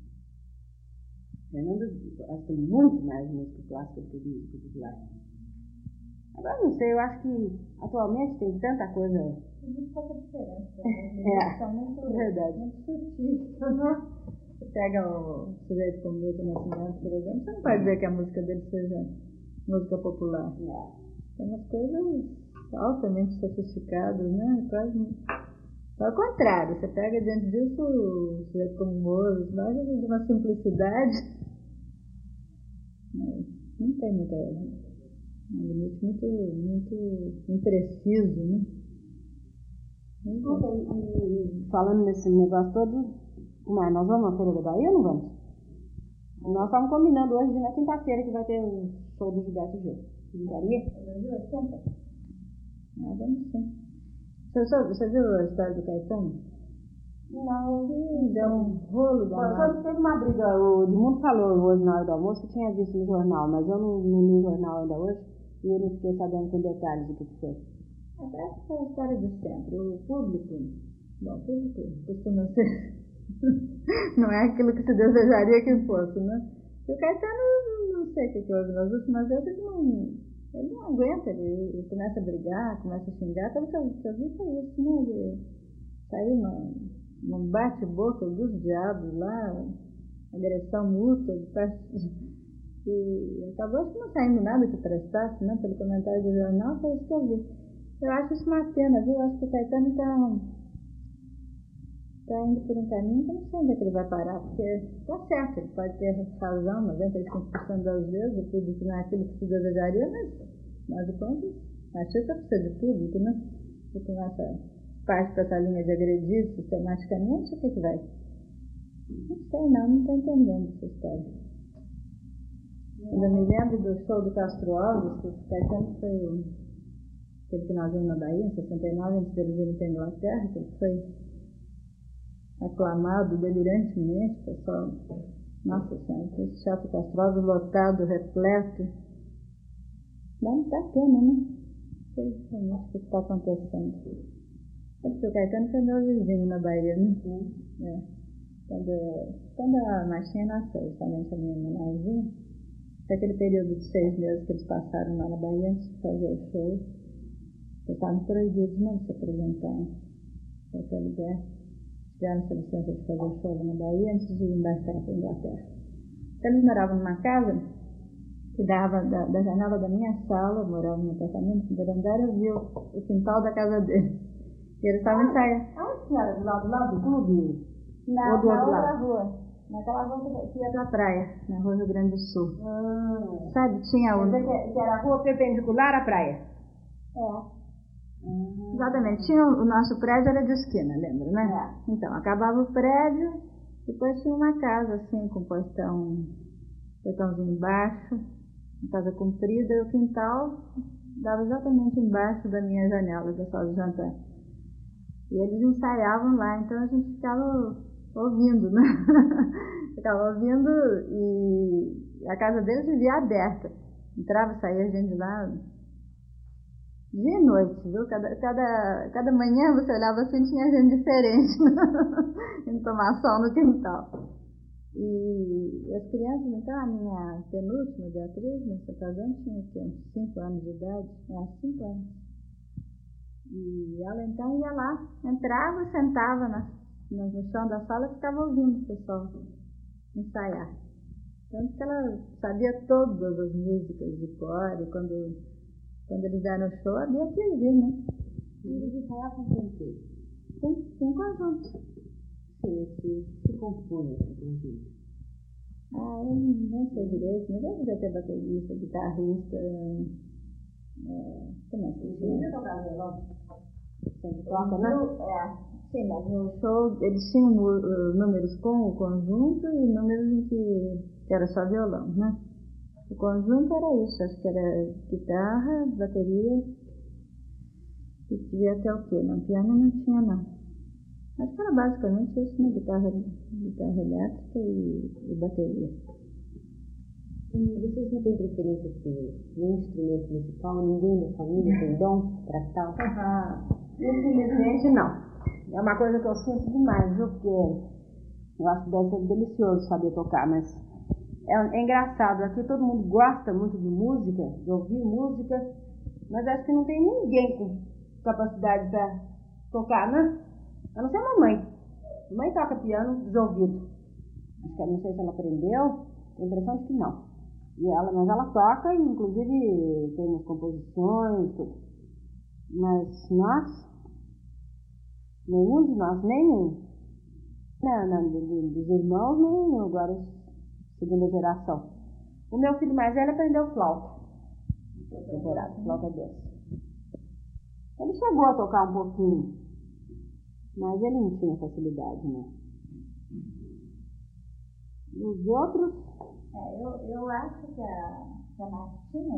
O Fernando gosta muito mais de música clássica do que de música popular. Agora não sei, eu acho que atualmente tem tanta coisa. Tem muito pouca diferença. Né? São muito, verdade. Muito sutis, né? Você pega o sujeito como Milton Nascimento, por exemplo, você não pode dizer que a música dele seja música popular. Tem umas coisas altamente sofisticadas, né? Quase. Ao contrário, você pega diante disso o sujeito como Mozart, mas de uma simplicidade, mas não tem muita. Um limite muito impreciso, né? E falando nesse negócio todo, mas nós vamos à Feira da Bahia ou não vamos? Nós estamos combinando hoje, na quinta-feira, que vai ter o show do Gilberto Gil. Brincaria? Vamos sim. Você viu a história do Caetano? Não. Deu um rolo danado. Só teve uma briga, o Edmundo falou hoje na hora do almoço que tinha visto no jornal, mas eu não li o jornal ainda hoje e eu não fiquei sabendo com detalhes do que foi. Essa foi a história de sempre. O público costuma ser, não é aquilo que se desejaria que fosse, né? E o Caetano, não sei o que houve nas últimas vezes, ele não aguenta, ele começa a brigar, começa a xingar, pelo que eu vi foi isso, né? Ele saiu num bate-boca dos diabos lá, agressão mútua, e acabou acho que não saindo nada que prestasse, né? Pelo comentário do jornal, foi isso que eu vi. Eu acho isso uma pena, viu? Eu acho que o Caetano está indo por um caminho que eu não sei onde é que ele vai parar, porque está certo, ele pode ter razão 95% das vezes, o público não é aquilo que se desejaria, mas, afinal de contas, a artista precisa de público, né? E começa parte dessa linha de agredir sistematicamente, o que vai? Não sei não estou entendendo essa história. Eu me lembro do show do Castro Alves, que o Caetano foi aquele que nós vimos na Bahia, em 69, antes deles irem para a Inglaterra, que ele foi aclamado delirantemente, pessoal. Nossa Senhora, esse Teatro Castro Alves lotado, repleto. Dá muita pena, né? Não sei realmente o que está acontecendo. Porque o Caetano foi meu vizinho na Bahia, né? É. Quando a Martinha nasceu, justamente a minha menorzinha, naquele período de 6 meses que eles passaram lá na Bahia antes de fazer o show, eles estavam proibidos de se apresentar em qualquer lugar. Tiveram essa licença de fazer o show lá na Bahia antes de embarcar para a Inglaterra. Então eles moravam numa casa que dava da janela da minha sala, eu morava em um apartamento, no primeiro andar, eu via o quintal da casa deles. E eles estavam ensaiando. A senhora do lado do clube? Não, na outra rua. Naquela rua que ia pra praia, na rua Rio Grande do Sul. Sabe, tinha um... Que era a rua perpendicular à praia? Exatamente. Tinha o nosso prédio era de esquina, lembra, né? Então, acabava o prédio, depois tinha uma casa assim, com portãozinho embaixo, uma casa comprida, e o quintal dava exatamente embaixo da minha janela, da sala de jantar. E eles ensaiavam lá, então a gente ficava ouvindo, né? Ficava ouvindo e a casa deles vivia aberta. Entrava e saía gente de lá dia e noite, viu? Cada manhã você olhava assim, tinha gente diferente indo tomar sol no quintal. E as crianças, então, a minha penúltima, Beatriz, nessa ocasião, tinha uns 5 anos de idade, 5 anos. E ela então ia lá, entrava, sentava no chão da sala e ficava ouvindo o pessoal ensaiar. Tanto que ela sabia todas as músicas de cor, e quando eles deram o show, havia que ouvir, né? E eles ensaiavam com o quê? Com um conjunto. Sim, se compõe esse conjunto. Eu não sei direito, mas eu devia ter baterista, guitarrista, como é que chama? sempre toca, né? Sim, mas no show eles tinham números com o conjunto e números em que era só violão, né? O conjunto era isso, acho que era guitarra, bateria e devia até o quê? Não, piano não tinha não. Acho que era basicamente isso, né? Guitarra elétrica e bateria. E vocês não têm preferência por nenhum instrumento musical? Ninguém da família tem dom para tal? Infelizmente não. É uma coisa que eu sinto demais, viu? Porque eu acho que deve ser delicioso saber tocar, mas é engraçado. Aqui todo mundo gosta muito de música, de ouvir música, mas acho que não tem ninguém com capacidade para tocar, né? A não ser a mamãe. A mãe toca piano de ouvido. Acho que não sei se ela aprendeu, tenho a impressão de que não. Mas ela toca e inclusive tem umas composições, tudo. Mas nós, nenhum de nós, dos irmãos, nem agora segunda geração. O meu filho mais velho aprendeu flauta. Temporada, flauta doce. Ele chegou a tocar um pouquinho, mas ele não tinha facilidade, não. Os outros... eu acho que a Martinha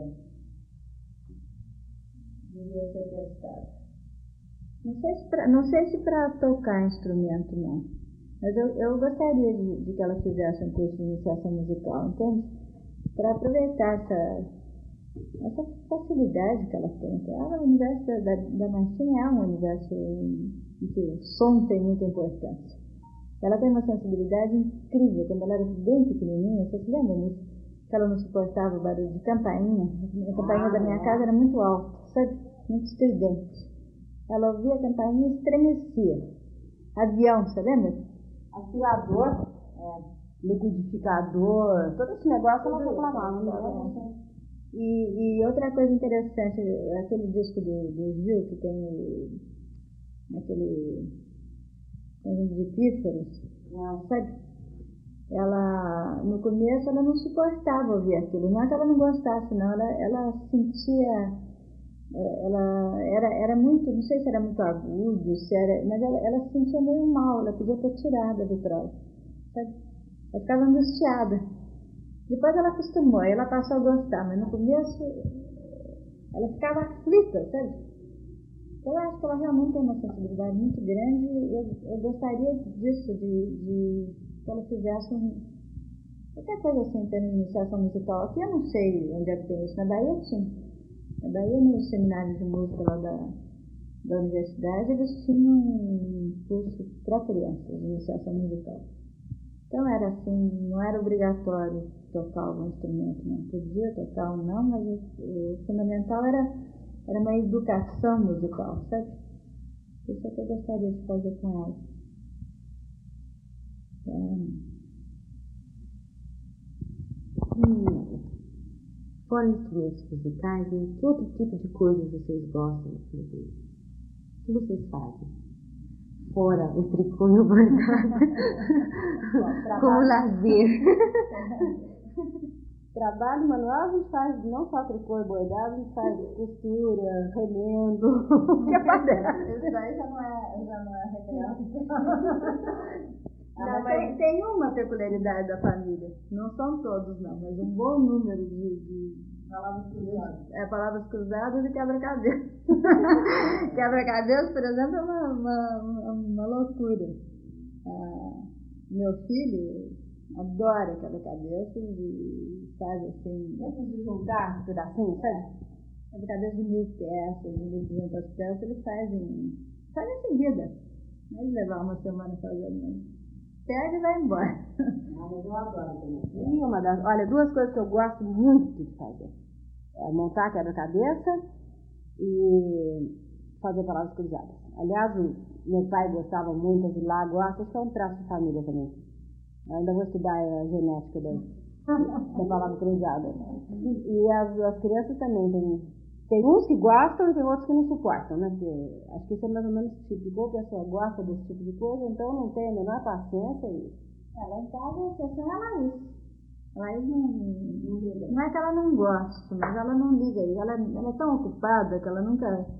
devia ser testada. Não sei se para tocar instrumento, não. Mas eu gostaria de que ela fizesse um curso de iniciação musical, entende? Para aproveitar essa facilidade que ela tem. O universo da Martinha é um universo em que o som tem muita importância. Ela tem uma sensibilidade incrível. Quando ela era bem pequenininha, você se lembra disso? Que ela não suportava o barulho de campainha. A campainha da minha casa era muito alta, sabe? Muito estridente. Ela ouvia a campainha e estremecia. Avião, você lembra? Aspirador, liquidificador, todo esse negócio ela reclamava, né? E outra coisa interessante, aquele disco do Gil, que tem aquele conjunto de pífaros, sabe? Ela, no começo, ela não suportava ouvir aquilo. Não é que ela não gostasse, não. Ela sentia... Ela era muito, não sei se era muito agudo, mas ela se sentia meio mal. Ela pedia para tirar da vitrola, sabe? Ela ficava angustiada. Depois ela acostumou, aí ela passou a gostar, mas no começo ela ficava aflita, sabe? Eu acho que ela realmente tem uma sensibilidade muito grande. Eu gostaria disso, de que ela fizesse qualquer coisa assim em termos de iniciação musical. Aqui eu não sei onde é que tem isso, na Bahia tinha. Na Bahia, no seminário de música lá da universidade, eles tinham um curso para crianças de iniciação musical. Então era assim, não era obrigatório tocar algum instrumento, não. Podia tocar ou não, mas o fundamental era uma educação musical, sabe? Isso é que eu gostaria de fazer com ela. Fora instrumentos musicais, que outro tipo de coisas vocês gostam de fazer? O que vocês fazem? Fora o tricô e o bordado, como lazer. Trabalho manual a gente faz não só tricô e bordado, a gente faz costura, remendo, o que é fazer. Isso daí já não é recreação. Mas tem uma peculiaridade da família. Não são todos, não, mas um bom número de palavras cruzadas e quebra-cabeça. Quebra-cabeça, por exemplo, é uma loucura. Meu filho adora quebra-cabeça e faz assim... Essas de juntar pedacinhos, sabe? Quebra-cabeça de 1000 peças, de 1200 peças, ele faz em seguida. Não ele levar uma semana fazendo, pega e vai embora. Mas eu adoro também. Olha, duas coisas que eu gosto muito de fazer. É montar quebra-cabeça e fazer palavras cruzadas. Aliás, meu pai gostava muito, de lá gosta, acho que é um traço de família também. Eu ainda vou estudar a genética da palavra cruzada. E as crianças também tem uns que gostam e tem outros que não suportam, né? Porque acho que isso é mais ou menos típico. A pessoa gosta desse tipo de coisa, então não tem a menor paciência. Lá em casa a exceção é a Laís. A Laís não liga. Não é que ela não gosta, mas ela não liga. Ela é tão ocupada que ela nunca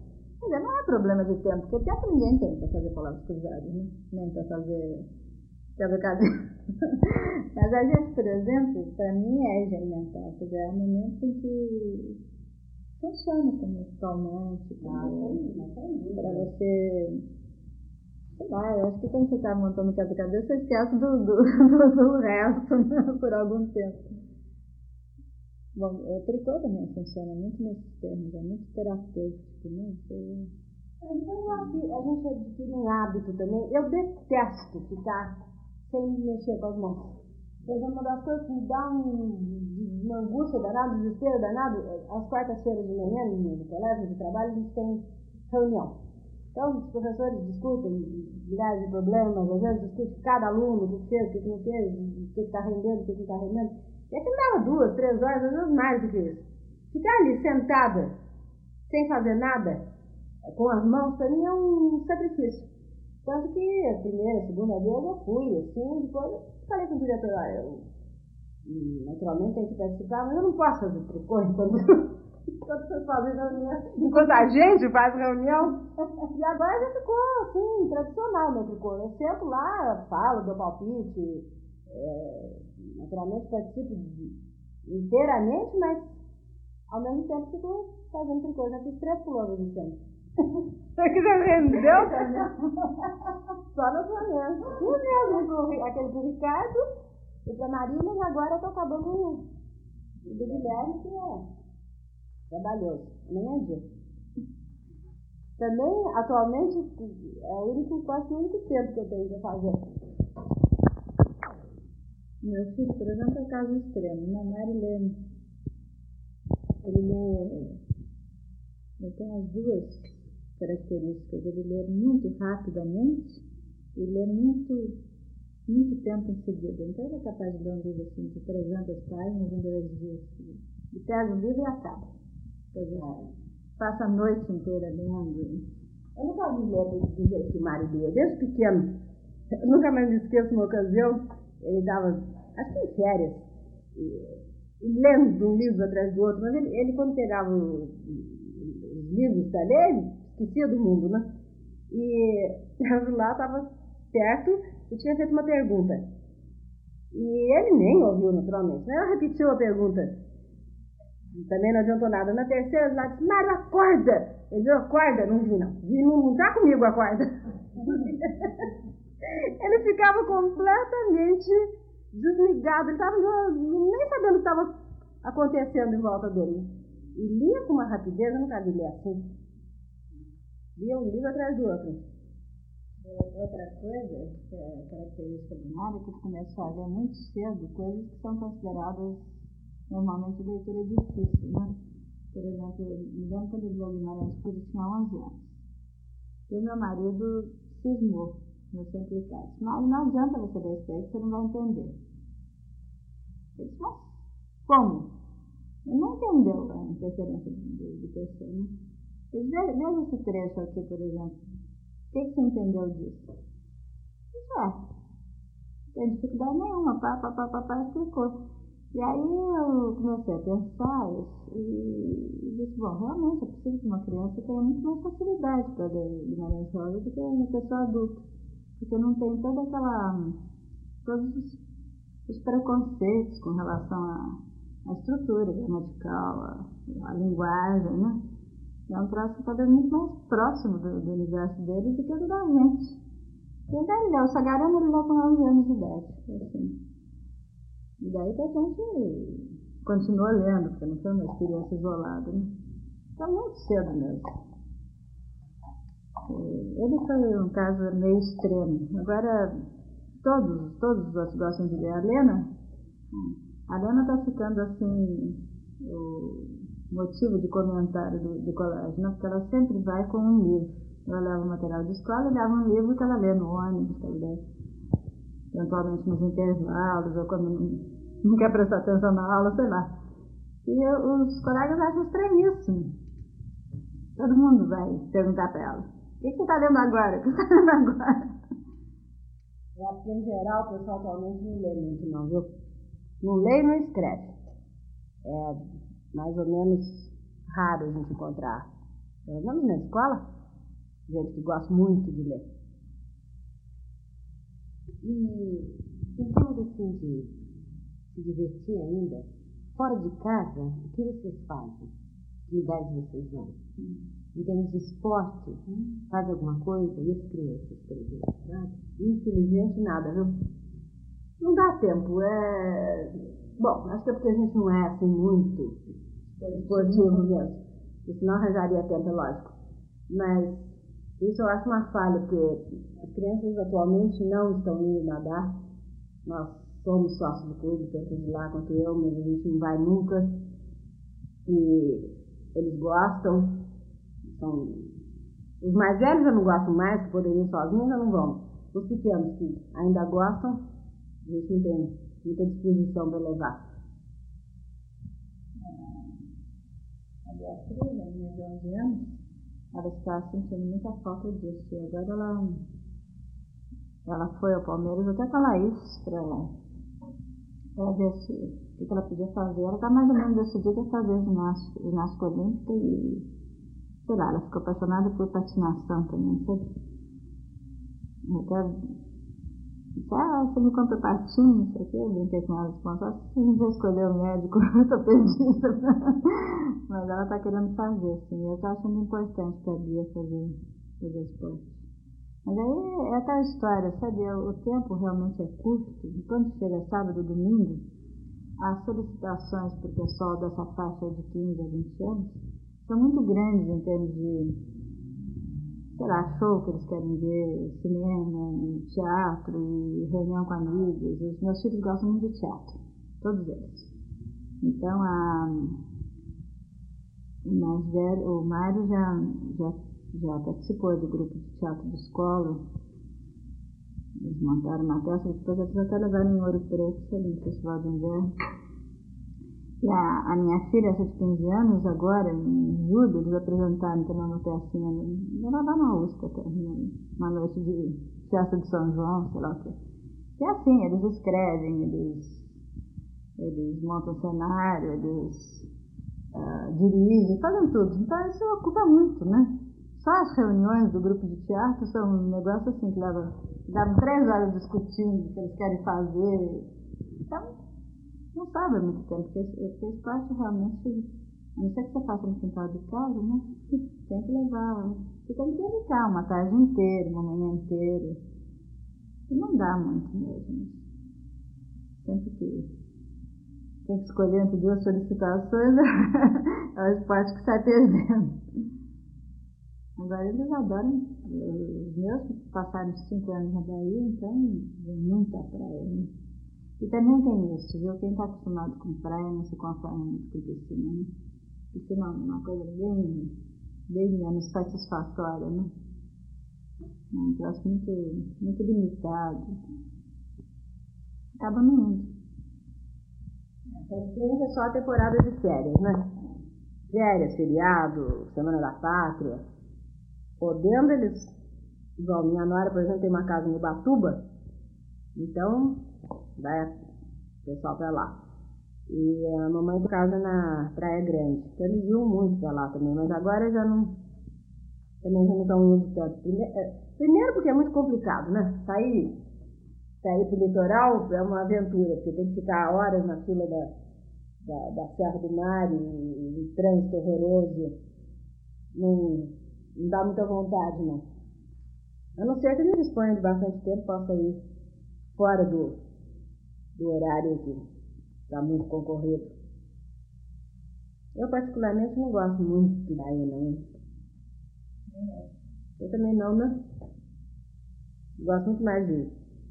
Quer dizer, não é problema de tempo, porque tempo ninguém tem para fazer palavras cruzadas, né? Nem para fazer quebra-cabeça. Mas a gente, por exemplo, para mim é higiene mental. Quer dizer, há momentos em que funciona como calmante, para você, sei lá, eu acho que quando você está montando quebra-cabeça, você esquece do resto, né? Por algum tempo. Bom, o tricô também funciona muito nesses termos, é muito terapêutico, né? Eu acho que a gente adquire um hábito também. Eu detesto ficar sem mexer com as mãos. Por exemplo, uma das coisas que me dá uma angústia danada, um desespero danado, às quartas-feiras de manhã, no colégio de trabalho, a gente tem reunião. Então, os professores discutem milhares de problemas, às vezes discutem cada aluno, o que fez, o que não fez, o que está rendendo, o que não está rendendo. E aquilo dava 2, 3 horas, às vezes mais do que isso. Ficar ali sentada, sem fazer nada, com as mãos, para mim é um sacrifício. Tanto que a primeira, segunda vez eu fui, assim, depois eu falei com o diretor, eu naturalmente tenho que participar, mas eu não posso fazer tricô enquanto vocês fazem reunião, enquanto a gente faz reunião. E agora já ficou, assim, tradicional meu tricô. Eu sento lá, falo, dou palpite, naturalmente participo inteiramente, mas ao mesmo tempo fico fazendo tricô. Já fiz 3 pullovers esse ano. Você que já rendeu? Só nas manhãs. E mesmo aquele pro Ricardo e pra Marília, e agora eu tô acabando o do Guilherme, que é trabalhoso. Amanhã é dia. Também, atualmente, é quase o único tempo que eu tenho pra fazer. Meu filho, por exemplo, é o caso extremo. Meu marido, ele tem as duas características. Ele lê muito rapidamente e lê muito tempo em seguida. Então ele é capaz de ler um livro assim, de 300 páginas em 2 dias. E pega o livro e acaba. Quer dizer, passa a noite inteira lendo. Eu nunca vi ler do jeito que o Mário lia, desde pequeno. Eu nunca mais me esqueço uma ocasião, ele estava, acho que em férias, e lendo um livro atrás do outro, mas ele quando pegava os livros para ler, ele esquecia do mundo, né? E eu lá estava perto e tinha feito uma pergunta. E ele nem ouviu naturalmente, mas ela repetiu a pergunta. Também não adiantou nada. Na terceira, ela disse, Mário, acorda! Ele viu, acorda? Não vi, não. Não tá comigo, acorda. Ele ficava completamente desligado. Ele estava nem sabendo o que estava acontecendo em volta dele. E lia com uma rapidez, eu nunca vi ler assim. Lia um livro atrás do outro. Outra coisa, que é característica do Mário, é que ele começou a ler muito cedo coisas que são consideradas normalmente leitura difícil, né? Por exemplo, me lembro quando ele leu Guimarães, ele tinha 11 anos. E o meu marido cismou, eu sempre disse, mas não adianta você ler isso aí, que você não vai entender. Ele disse, mas como? Ele não entendeu a interferência do terceiro, né? Ele disse, veja esse trecho aqui, por exemplo. O que você entendeu disso? Eu disse, não tem dificuldade nenhuma, papá explicou. E aí eu comecei a pensar e disse, bom, realmente é possível que uma criança tenha muito mais facilidade para ler Guimarães Rosa do que uma pessoa adulta, porque não tem todos os preconceitos com relação à estrutura gramatical, à linguagem, né? É um troço talvez muito mais próximo do universo deles do que do da gente. E daí ele leu, o Sagarana ele leu com 11 anos de idade, assim. E daí que a gente continua lendo, porque não foi uma experiência isolada, né? Então, muito cedo mesmo. Ele foi um caso meio extremo. Agora, todos os outros gostam de ler. A Lena está ficando, assim, o motivo de comentário do colégio, né? Porque ela sempre vai com um livro. Ela leva o material de escola e leva um livro que ela lê no ônibus, que ela lê eventualmente nos intervalos, ou quando não quer prestar atenção na aula, sei lá. E os colegas acham estranhíssimo. Todo mundo vai perguntar para ela, o que você está lendo agora? O que você está lendo agora? Eu acho que, em geral, o pessoal atualmente não lê muito, não, viu? Não lê e não escreve. É mais ou menos raro a gente encontrar Pelo menos na escola, gente que gosta muito de ler. E em termos assim de se divertir ainda, fora de casa, o que vocês fazem? Que lugares vocês vão? Em termos de esporte, faz alguma coisa? E as crianças, por exemplo? Nada? Infelizmente nada, viu? Não dá tempo. Bom, acho que é porque a gente não é assim muito esportivo mesmo. Porque senão arranjaria tempo, é lógico. Mas isso eu acho uma falha, porque as crianças atualmente não estão indo nadar. Nós somos sócios do clube, tanto de lá quanto eu, mas a gente não vai nunca. E eles gostam. Os mais velhos já não gostam mais, que poderiam ir sozinhos, já não vão. Os pequenos que ainda gostam, a gente não tem muita disposição para levar. A Beatriz, a menina de 11 anos, ela está sentindo muita falta disso. E agora ela foi ao Palmeiras até com a Laís para ver o que ela podia fazer. Ela está mais ou menos decidida a fazer ginástica olímpica e, sei lá, ela ficou apaixonada por patinação também, sabe? Até, você me compra patins, isso aqui, eu brinquei com ela, a gente já escolheu o médico ortopedista, mas ela está querendo fazer, assim, eu estou achando importante para a Bia fazer esporte. Mas aí é aquela história, sabe, o tempo realmente é curto, e quando chega sábado e domingo, as solicitações para o pessoal dessa faixa de 15 a 20 anos são muito grandes em termos de, sei lá, show que eles querem ver, cinema, teatro e reunião com amigos. Os meus filhos gostam muito de teatro, todos eles. Então, o Mário já participou do grupo de teatro de escola. Eles montaram uma peça, depois eles até levaram em Ouro Preto, ali no Festival de Inverno. E a minha filha, essa de 15 anos, agora, em julho, eles apresentaram também uma pecinha, ela vai na USP até, uma noite de festa de São João, sei lá o quê. E assim, eles escrevem, eles montam cenário, eles dirigem, fazem tudo. Então isso ocupa muito, né? Só as reuniões do grupo de teatro são um negócio assim que levam 3 horas discutindo o que eles querem fazer. Então, não sabe há muito tempo, porque esse esporte realmente, a não ser que você faça no quintal de casa, né? Tem que levar, você tem que dedicar uma tarde inteira, uma manhã inteira. E não dá muito mesmo. Sempre que tem que escolher entre 2 solicitações, é o esporte que sai perdendo. Agora eles adoram, os meus passaram 5 anos na Bahia, então vem muito à praia, né? E também tem isso, viu? Quem está acostumado com praia não se conforma muito com piscina, né? Piscina é uma coisa bem menos satisfatória, né? É um troço muito limitado. Acaba não indo. A experiência é só a temporada de férias, né? Férias, feriado, Semana da Pátria. Podendo eles, igual minha nora, por exemplo, tem uma casa em Ubatuba, então vai o pessoal para lá. E a mamãe tem casa na Praia Grande, então eles iam muito para lá também, mas agora também já não estão indo tanto. Primeiro porque é muito complicado, né? Sair pro litoral é uma aventura, porque tem que ficar horas na fila da Serra do Mar e trânsito horroroso. Não dá muita vontade, não. A não ser que a gente disponha de bastante tempo, possa ir fora do horário que está muito concorrido. Eu, particularmente, não gosto muito de Bahia, não. Eu também não, né? Gosto muito mais de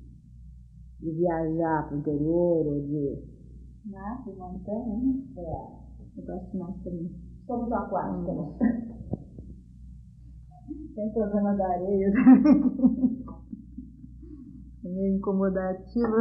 viajar para o interior ou de montanha, né? Eu gosto mais também. Somos aquáticos, né? Tem problema da areia também. É meio incomodativo.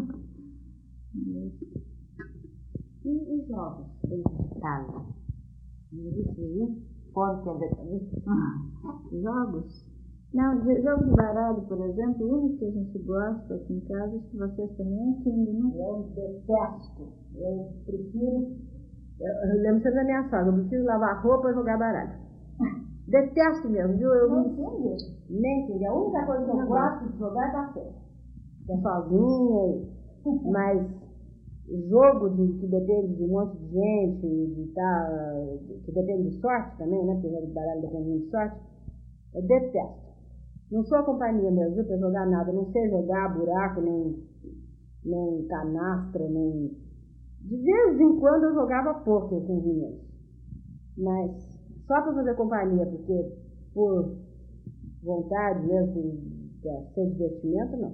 E jogos dentro de casa? Nenhum? Pode quebrar também? Jogos? Não, jogo de baralho, por exemplo, o único que a gente gosta aqui em casa, acho que vocês também é King, né? Eu detesto. Eu prefiro. Eu lembro sempre da minha sogra, eu prefiro lavar roupa e jogar baralho. Detesto mesmo, viu? Nem entendi. A única coisa que eu gosto de jogar é basquete. É sozinha, mas jogo que depende de um monte de gente, que depende de sorte também, né? Porque jogo de baralho depende muito de sorte. Eu detesto. Não sou a companhia mesmo, viu, pra jogar nada. Não sei jogar buraco, nem canastra, nem... De vez em quando eu jogava pôquer com os meninos. Mas só pra fazer companhia, porque por vontade mesmo, pra ser divertimento, não.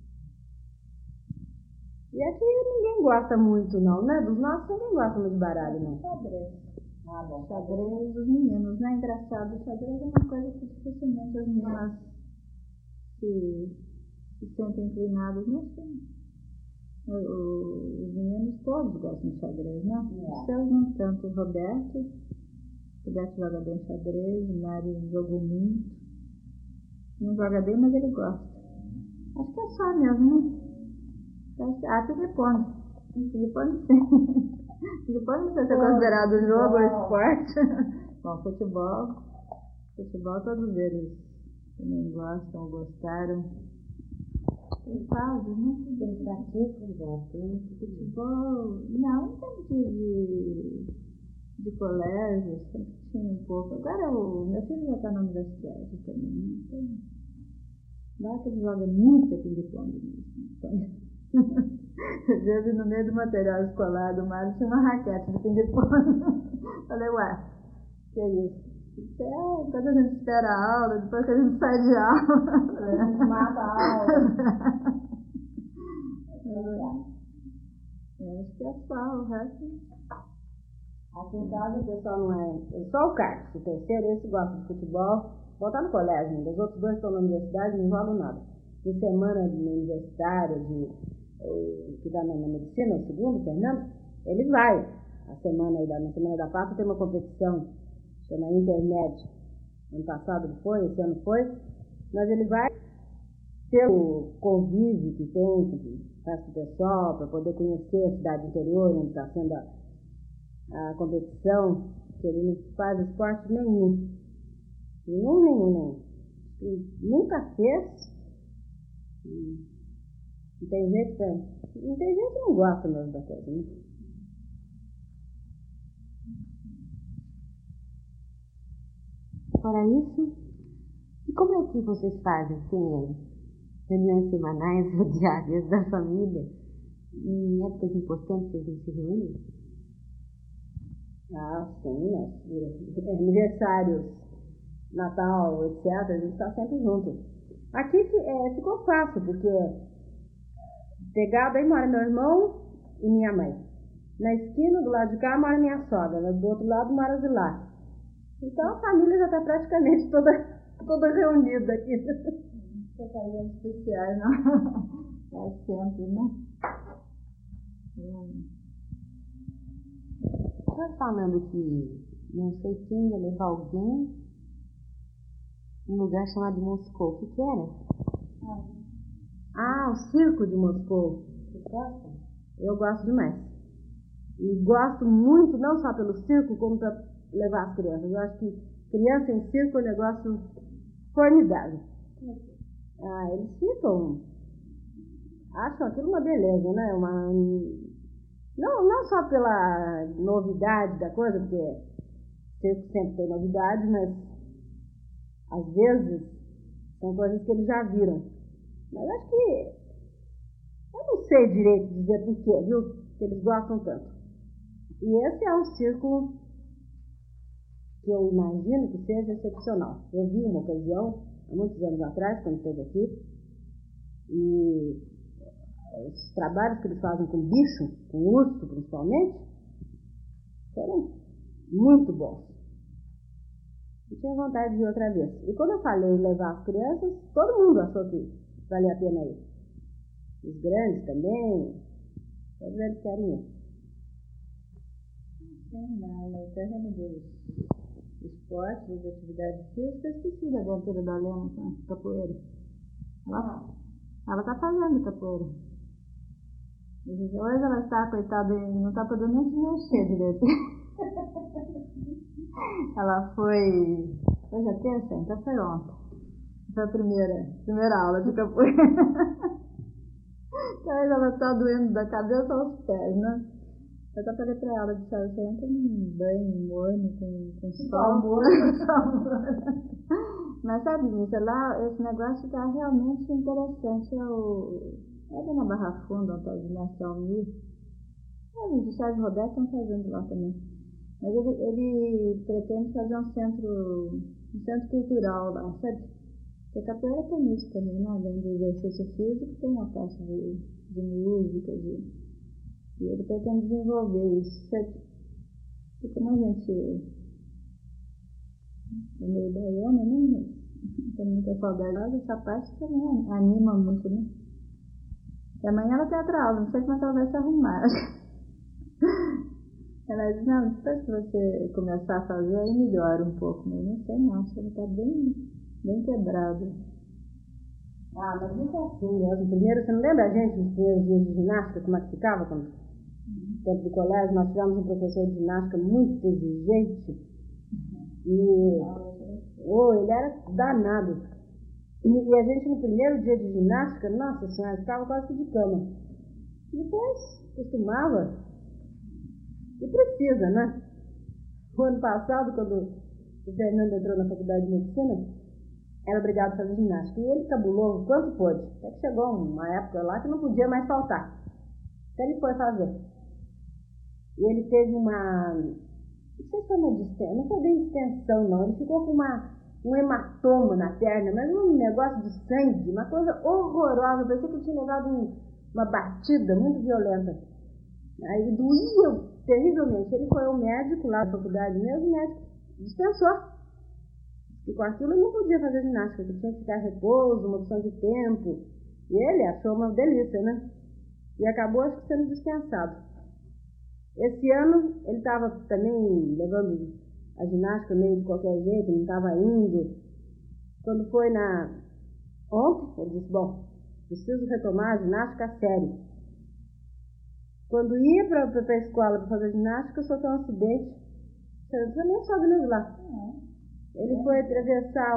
E aqui ninguém gosta muito, não, né? Dos nossos ninguém gosta muito de baralho, não. Xadrez. Ah, bom. Xadrez dos meninos, né? Engraçado, o xadrez é uma coisa que dificilmente as meninas se sentem inclinadas, mas os meninos todos gostam de xadrez, né? Os seus não tanto. O Roberto joga bem xadrez, o Mário jogou muito. Não joga bem, mas ele gosta. Acho que é só mesmo, né? Ping-pong. Ping-pong sim. Ping-pong não sei se é considerado jogo ou esporte. Bom, futebol todos eles também gostam, gostaram. Eles fazem, né? Eles praticam, gostam. Futebol, não, em termos de colégio, sempre tinha um pouco. Agora o meu filho já está na universidade também, né? Então, lá que ele joga muito ping-pong mesmo. Às vezes no meio do material escolar do Mário tinha uma raquete de ping-pong. Falei, ué, que é isso? Quando a gente espera a aula, depois que a gente sai de aula, a gente mata a aula. Acho que é só, o resto. Aqui em casa o pessoal não é. Só o Carlos, o terceiro, esse gosta de futebol. Voltar no colégio ainda. Os outros dois estão na universidade e não jogam nada. De semana universitária, que dá na medicina, o segundo, Fernando, ele vai. Na semana da Páscoa tem uma competição, chama Intermédio. Ano passado ele foi, esse ano foi. Mas ele vai pelo convívio que tem com o resto do pessoal, para poder conhecer a cidade interior, onde está sendo a competição, que ele não faz esporte nenhum. Nenhum. Nunca fez. Não tem gente que não gosta mesmo da coisa, né? Fora isso, e como é que vocês fazem, assim, reuniões semanais ou diárias da família? Em épocas importantes vocês não se reúnem? Ah, sim, aniversários, Natal, etc., a gente está sempre junto. Aqui ficou fácil, porque pegado aí mora meu irmão e minha mãe. Na esquina, do lado de cá, mora minha sogra. Do outro lado, mora a Zilar. Então a família já está praticamente toda reunida aqui. Ocasiões especiais, não? É sempre, né? Estava falando que não sei quem ia levar alguém num lugar chamado Moscou. O que era? Ah, o circo de Moscou. Você gosta? Eu gosto demais. E gosto muito, não só pelo circo, como para levar as crianças. Eu acho que criança em circo é um negócio formidável. Eles acham aquilo uma beleza, né? Não só pela novidade da coisa, porque circo sempre tem novidade, mas às vezes são coisas que eles já viram. Mas acho que eu não sei direito dizer por quê, viu? Que eles gostam tanto. E esse é um circo que eu imagino que seja excepcional. Eu vi uma ocasião, há muitos anos atrás, quando esteve aqui, e os trabalhos que eles fazem com bicho, com urso principalmente, foram muito bons. Eu tinha vontade de ir outra vez. E quando eu falei em levar as crianças, todo mundo achou que valia a pena ir. Os grandes também, todos eles querem ir. Sim, no terreno dos esportes, das atividades físicas, eu esqueci da aventura da Helena com a capoeira. Ela está fazendo capoeira. Hoje ela está, coitada, não está podendo nem se mexer direito. Ela foi Hoje é terça, então foi ontem. Foi a primeira aula de capoeira. Então ela tá doendo da cabeça aos pés, né? Eu até falei pra ela, disse, você entra num banho morno com sol. Mas sabe, Nissa, lá esse negócio tá realmente interessante. Ali na Barra Funda, onde está o mestre Almir, o Sérgio Roberto estão fazendo lá também. Mas ele pretende fazer um centro cultural lá, sabe? Porque a capoeira tem isso também, né? Além do exercício físico, tem a parte de música, e ele pretende desenvolver isso, sabe? E como a gente é meio baiana, né? Tem muita saudade, essa parte também anima muito, né? E amanhã ela tem outra aula, não sei como é que ela vai se arrumar. Ela diz, não, depois que você começar a fazer, aí melhora um pouco, mas não sei não, acho que ela está bem quebrada. Ah, mas isso é assim mesmo. Primeiro, você não lembra a gente nos primeiros dias de ginástica, como é que ficava? Quando, no tempo do colégio, nós tivemos um professor de ginástica muito exigente. E ele era danado. E a gente, no primeiro dia de ginástica, nossa senhora, ficava quase que de cama. Depois, costumava. E precisa, né? O ano passado, quando o Fernando entrou na faculdade de medicina, era obrigado a fazer ginástica. E ele cabulou o quanto pôde. Até que chegou uma época lá que não podia mais faltar. Então ele foi fazer. E ele teve uma... Não sei se foi uma distensão, não foi bem distensão, não. Ele ficou com um hematoma na perna, mas um negócio de sangue, uma coisa horrorosa. Parecia que ele tinha levado uma batida muito violenta. Aí doía terrivelmente. Ele foi ao médico lá da faculdade mesmo, o médico dispensou. E com aquilo ele não podia fazer ginástica, ele tinha que ficar em repouso, uma opção de tempo. E ele achou uma delícia, né? E acabou, acho que, sendo dispensado. Esse ano ele estava também levando a ginástica meio de qualquer jeito, não estava indo. Quando foi ontem, ele disse, bom, preciso retomar a ginástica a sério. Quando ia para a escola para fazer ginástica, sofreu um acidente. Você nem sobe nos lá. Ele foi atravessar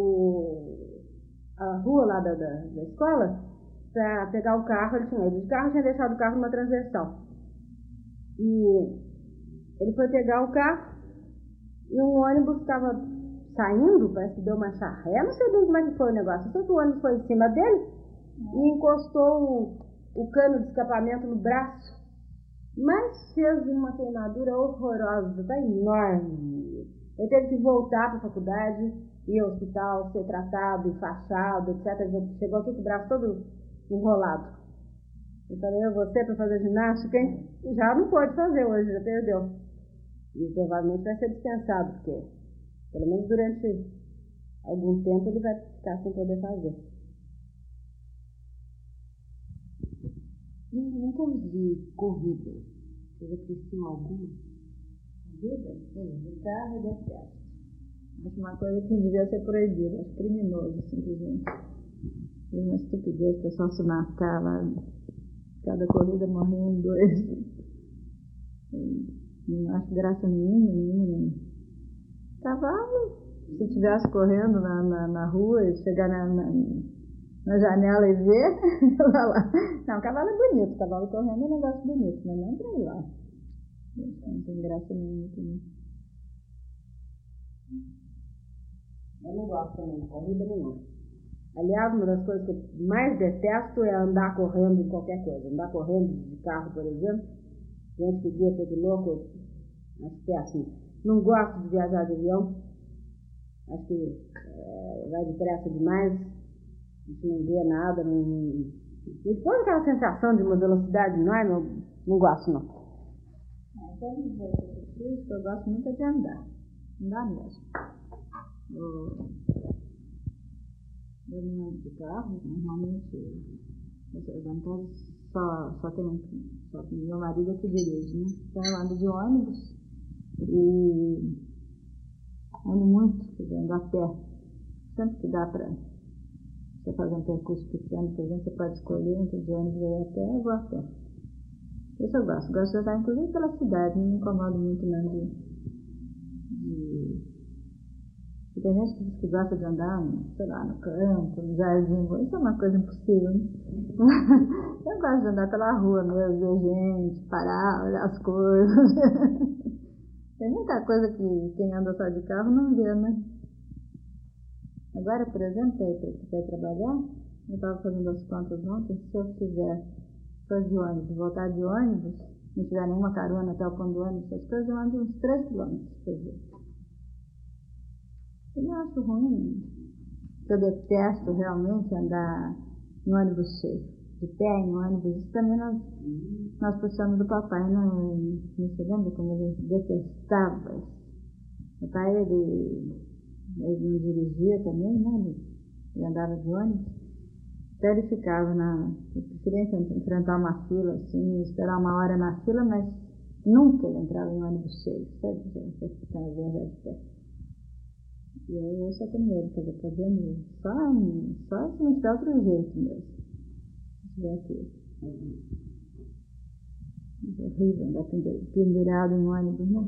a rua lá da escola para pegar o carro. Ele tinha ido de carro, tinha deixado o carro numa transversal. E ele foi pegar o carro e um ônibus estava saindo, parece que deu uma charré, não sei bem como é que foi o negócio. Eu sei que o ônibus foi em cima dele e encostou o cano de escapamento no braço, mas fez uma queimadura horrorosa, tá enorme. Ele teve que voltar para a faculdade, ir ao hospital, ser tratado, enfaixado, etc. Chegou aqui com o braço todo enrolado. Eu falei, você para fazer ginástica, hein? Já não pode fazer hoje, já perdeu. E provavelmente vai ser dispensado, porque pelo menos durante algum tempo ele vai ficar sem poder fazer. Em termos de corrida, vocês apreciam alguma? Corrida? De carro e de teatro. Acho uma coisa que devia ser proibida, acho criminoso, simplesmente. É uma estupidez, o pessoal se matar lá. Cada corrida morre 1, 2. Não acho graça nenhuma. Cavalo, se estivesse correndo na rua e chegar na janela e ver, eu vou lá. Não, cavalo é bonito, cavalo correndo é um negócio bonito, mas não pra ir lá. Não tem graça nenhuma também. Eu não gosto também de corrida nenhuma. Aliás, uma das coisas que eu mais detesto é andar correndo em qualquer coisa. Andar correndo de carro, por exemplo. Gente que guia feito louco, acho péssimo. Não gosto de viajar de avião. Acho que vai depressa demais. A gente não vê nada. E depois aquela sensação de uma velocidade enorme, não gosto não. Em termos de exercício físico, eu gosto muito de andar. Andar mesmo. Eu não ando de carro, normalmente só tem meu marido que dirige, né? Então eu ando de ônibus e ando muito, quer dizer, ando a pé. Sempre que dá para você fazer um percurso pequeno, por exemplo, você pode escolher entre de ônibus e a pé, eu vou a pé. Isso eu gosto. Gosto de andar inclusive pela cidade, não me incomodo muito não E tem gente que diz que gosta de andar, sei lá, no campo, no jardim. Isso é uma coisa impossível, né? Eu gosto de andar pela rua mesmo, ver gente, parar, olhar as coisas. Tem muita coisa que quem anda só de carro não vê, né? Agora, por exemplo, para ir trabalhar, eu estava fazendo as contas ontem, se eu fizer só de ônibus, voltar de ônibus, não tiver nenhuma carona até o ponto do ônibus, essas coisas, eu ando uns 3 quilômetros por dia. Eu não acho ruim. Eu detesto realmente andar em ônibus cheio, de pé em ônibus. Isso também nós puxamos do papai, não se lembra como ele detestava isso? O pai, ele não dirigia também, né? Ele andava de ônibus. Então ele ficava ele preferia enfrentar uma fila, assim, esperar uma hora na fila, mas nunca ele entrava em ônibus cheio, sabe? Você ficava viajando de pé. E eu só tenho medo, quer dizer, podendo só se não tiver outro jeito mesmo. Se tiver aqui. É horrível andar pendurado em ônibus, né?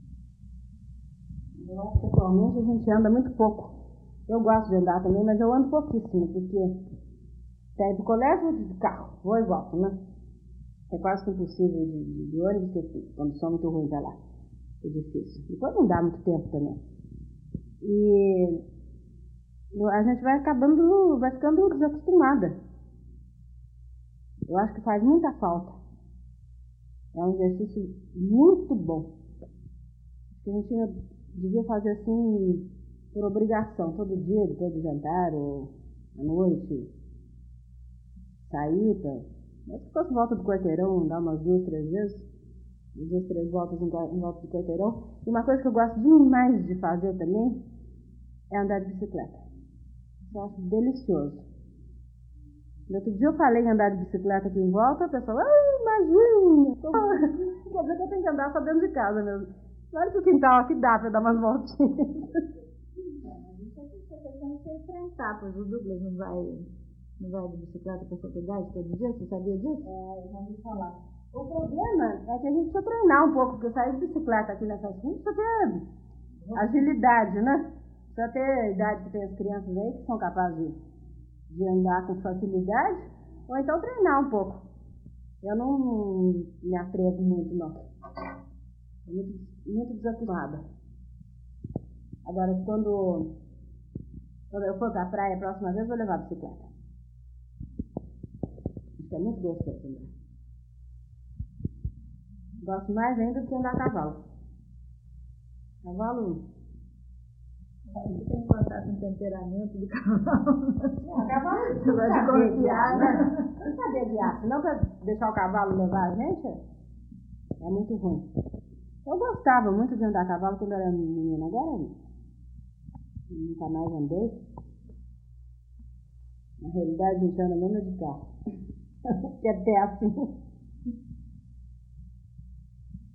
Eu acho que atualmente a gente anda muito pouco. Eu gosto de andar também, mas eu ando pouquíssimo, porque sair do colégio de carro, vou e volto, né? É quase que impossível de ônibus, porque a condição é muito ruim pra lá. É difícil. Depois não dá muito tempo também. E a gente vai ficando desacostumada. Eu acho que faz muita falta. É um exercício muito bom. A gente devia fazer assim por obrigação, todo dia, depois do jantar ou à noite, sair mas se fosse volta do quarteirão, dar umas 2, 3 vezes, 2, 3 voltas em volta do quarteirão. E uma coisa que eu gosto demais de fazer também é andar de bicicleta. Eu acho delicioso. No outro dia eu falei em andar de bicicleta aqui em volta, a pessoa, imagina! Quer dizer que eu tenho que andar só dentro de casa mesmo. Claro que o quintal aqui dá para dar umas voltinhas. Isso é questão de se enfrentar, pois o Douglas não vai de bicicleta para a faculdade todo dia, você sabia disso? Eu já ouvi falar. O problema é que a gente precisa treinar um pouco, porque sair de bicicleta aqui nessas ruas precisa ter agilidade, né? Precisa ter a idade que tem as crianças aí, que são capazes de andar com facilidade, ou então treinar um pouco. Eu não me atrevo muito, não. Estou muito desacostumada. Agora, quando eu for para a praia a próxima vez, vou levar a bicicleta. Isso é muito gostoso andar. Gosto mais ainda do que andar a cavalo. Você tem que contar com o temperamento do cavalo. O cavalo você vai confiar, né? Não saber guiar, senão para deixar o cavalo levar a gente é muito ruim. Eu gostava muito de andar a cavalo quando eu era menina, agora nunca mais andei. Na realidade, a gente anda mesmo de carro. Que é péssimo.